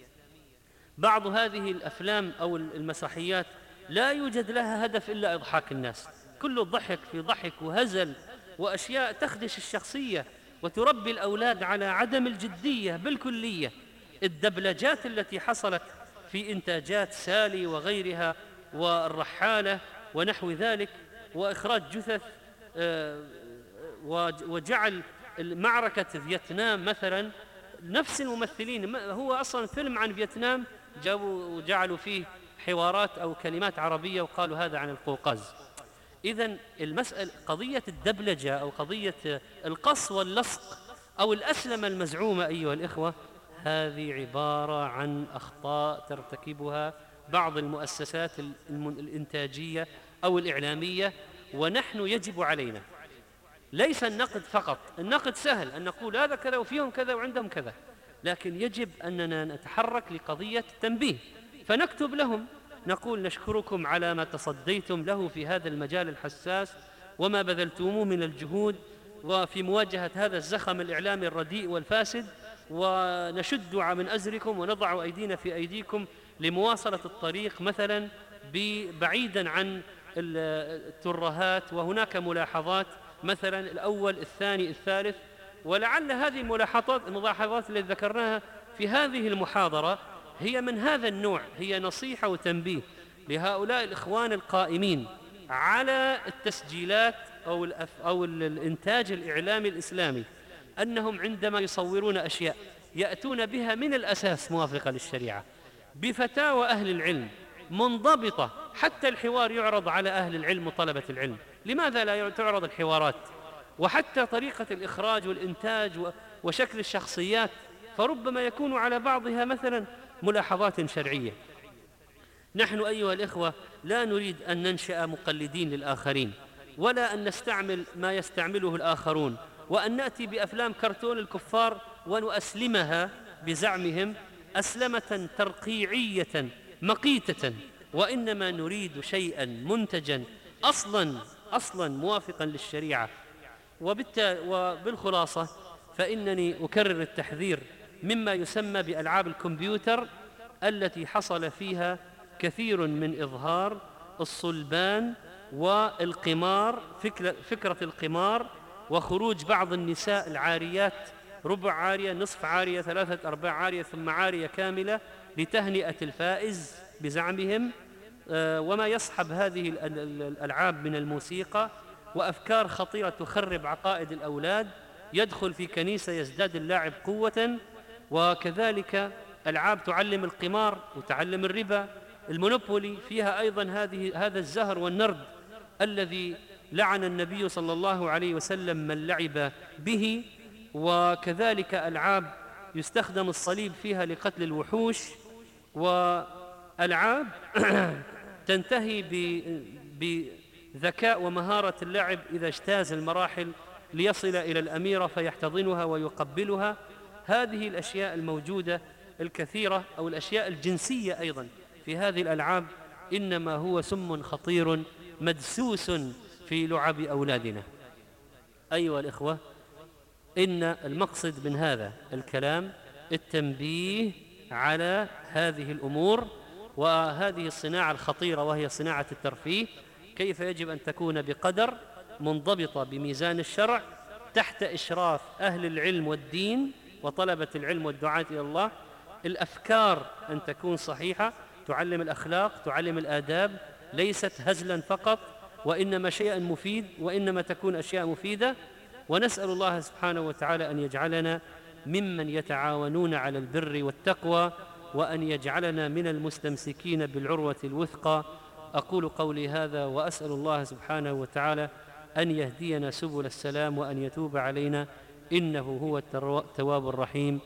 بعض هذه الأفلام أو المسرحيات لا يوجد لها هدف إلا إضحاك الناس، كله ضحك في ضحك وهزل وأشياء تخدش الشخصية وتربي الأولاد على عدم الجدية بالكلية. الدبلجات التي حصلت في إنتاجات سالي وغيرها والرحالة ونحو ذلك، وإخراج جثث وجعل معركة فيتنام مثلا نفس الممثلين، هو أصلا فيلم عن فيتنام جابوا وجعلوا فيه حوارات أو كلمات عربية وقالوا هذا عن القوقاز. إذن المسألة قضية الدبلجة أو قضية القص واللصق أو الأسلمة المزعومة أيها الإخوة، هذه عبارة عن أخطاء ترتكبها بعض المؤسسات الإنتاجية أو الإعلامية. ونحن يجب علينا ليس النقد فقط، النقد سهل أن نقول هذا كذا وفيهم كذا وعندهم كذا، لكن يجب أننا نتحرك لقضية التنبيه، فنكتب لهم نقول نشكركم على ما تصديتم له في هذا المجال الحساس وما بذلتموه من الجهود وفي مواجهة هذا الزخم الإعلامي الرديء والفاسد، ونشد من أزركم ونضع أيدينا في أيديكم لمواصلة الطريق مثلا بعيدا عن الترهات. وهناك ملاحظات مثلا الأول الثاني الثالث، ولعل هذه الملاحظات الملاحظات التي ذكرناها في هذه المحاضرة هي من هذا النوع، هي نصيحة وتنبيه لهؤلاء الإخوان القائمين على التسجيلات أو, الأف أو الإنتاج الإعلامي الإسلامي، أنهم عندما يصورون أشياء يأتون بها من الأساس موافقة للشريعة بفتاوى أهل العلم منضبطة، حتى الحوار يعرض على أهل العلم وطلبة العلم، لماذا لا تعرض الحوارات؟ وحتى طريقة الإخراج والإنتاج وشكل الشخصيات، فربما يكون على بعضها مثلا ملاحظات شرعية. نحن أيها الإخوة لا نريد أن ننشأ مقلدين للآخرين، ولا أن نستعمل ما يستعمله الآخرون، وأن نأتي بأفلام كرتون الكفار ونؤسلمها بزعمهم أسلمة ترقيعية مقيتة، وإنما نريد شيئا منتجا أصلا أصلا موافقا للشريعة. وبالخلاصة فإنني أكرر التحذير مما يسمى بألعاب الكمبيوتر التي حصل فيها كثير من إظهار الصلبان والقمار، فكرة القمار، وخروج بعض النساء العاريات، ربع عارية، نصف عارية، ثلاثة أرباع عارية، ثم عارية كاملة لتهنئة الفائز بزعمهم، وما يصحب هذه الألعاب من الموسيقى وأفكار خطيرة تخرب عقائد الأولاد. يدخل في كنيسة يزداد اللاعب قوة، وكذلك ألعاب تعلم القمار وتعلم الربا المونوبولي فيها أيضا هذه هذا الزهر والنرد الذي لعن النبي صلى الله عليه وسلم من لعب به. وكذلك ألعاب يستخدم الصليب فيها لقتل الوحوش، وألعاب تنتهي بذكاء ومهارة اللاعب إذا اجتاز المراحل ليصل إلى الأميرة فيحتضنها ويقبلها. هذه الأشياء الموجودة الكثيرة أو الأشياء الجنسية أيضا في هذه الألعاب إنما هو سم خطير مدسوس في لعب أولادنا. أيها الإخوة، إن المقصد من هذا الكلام التنبيه على هذه الأمور وهذه الصناعة الخطيرة وهي صناعة الترفيه، كيف يجب أن تكون بقدر، منضبطة بميزان الشرع، تحت إشراف أهل العلم والدين وطلبة العلم والدعاة إلى الله. الأفكار أن تكون صحيحة، تعلم الأخلاق، تعلم الآداب، ليست هزلا فقط وإنما شيئا مفيد، وإنما تكون أشياء مفيدة. ونسأل الله سبحانه وتعالى أن يجعلنا ممن يتعاونون على البر والتقوى، وأن يجعلنا من المستمسكين بالعروة الوثقى. أقول قولي هذا وأسأل الله سبحانه وتعالى أن يهدينا سبل السلام وأن يتوب علينا، إنه هو التواب الرحيم.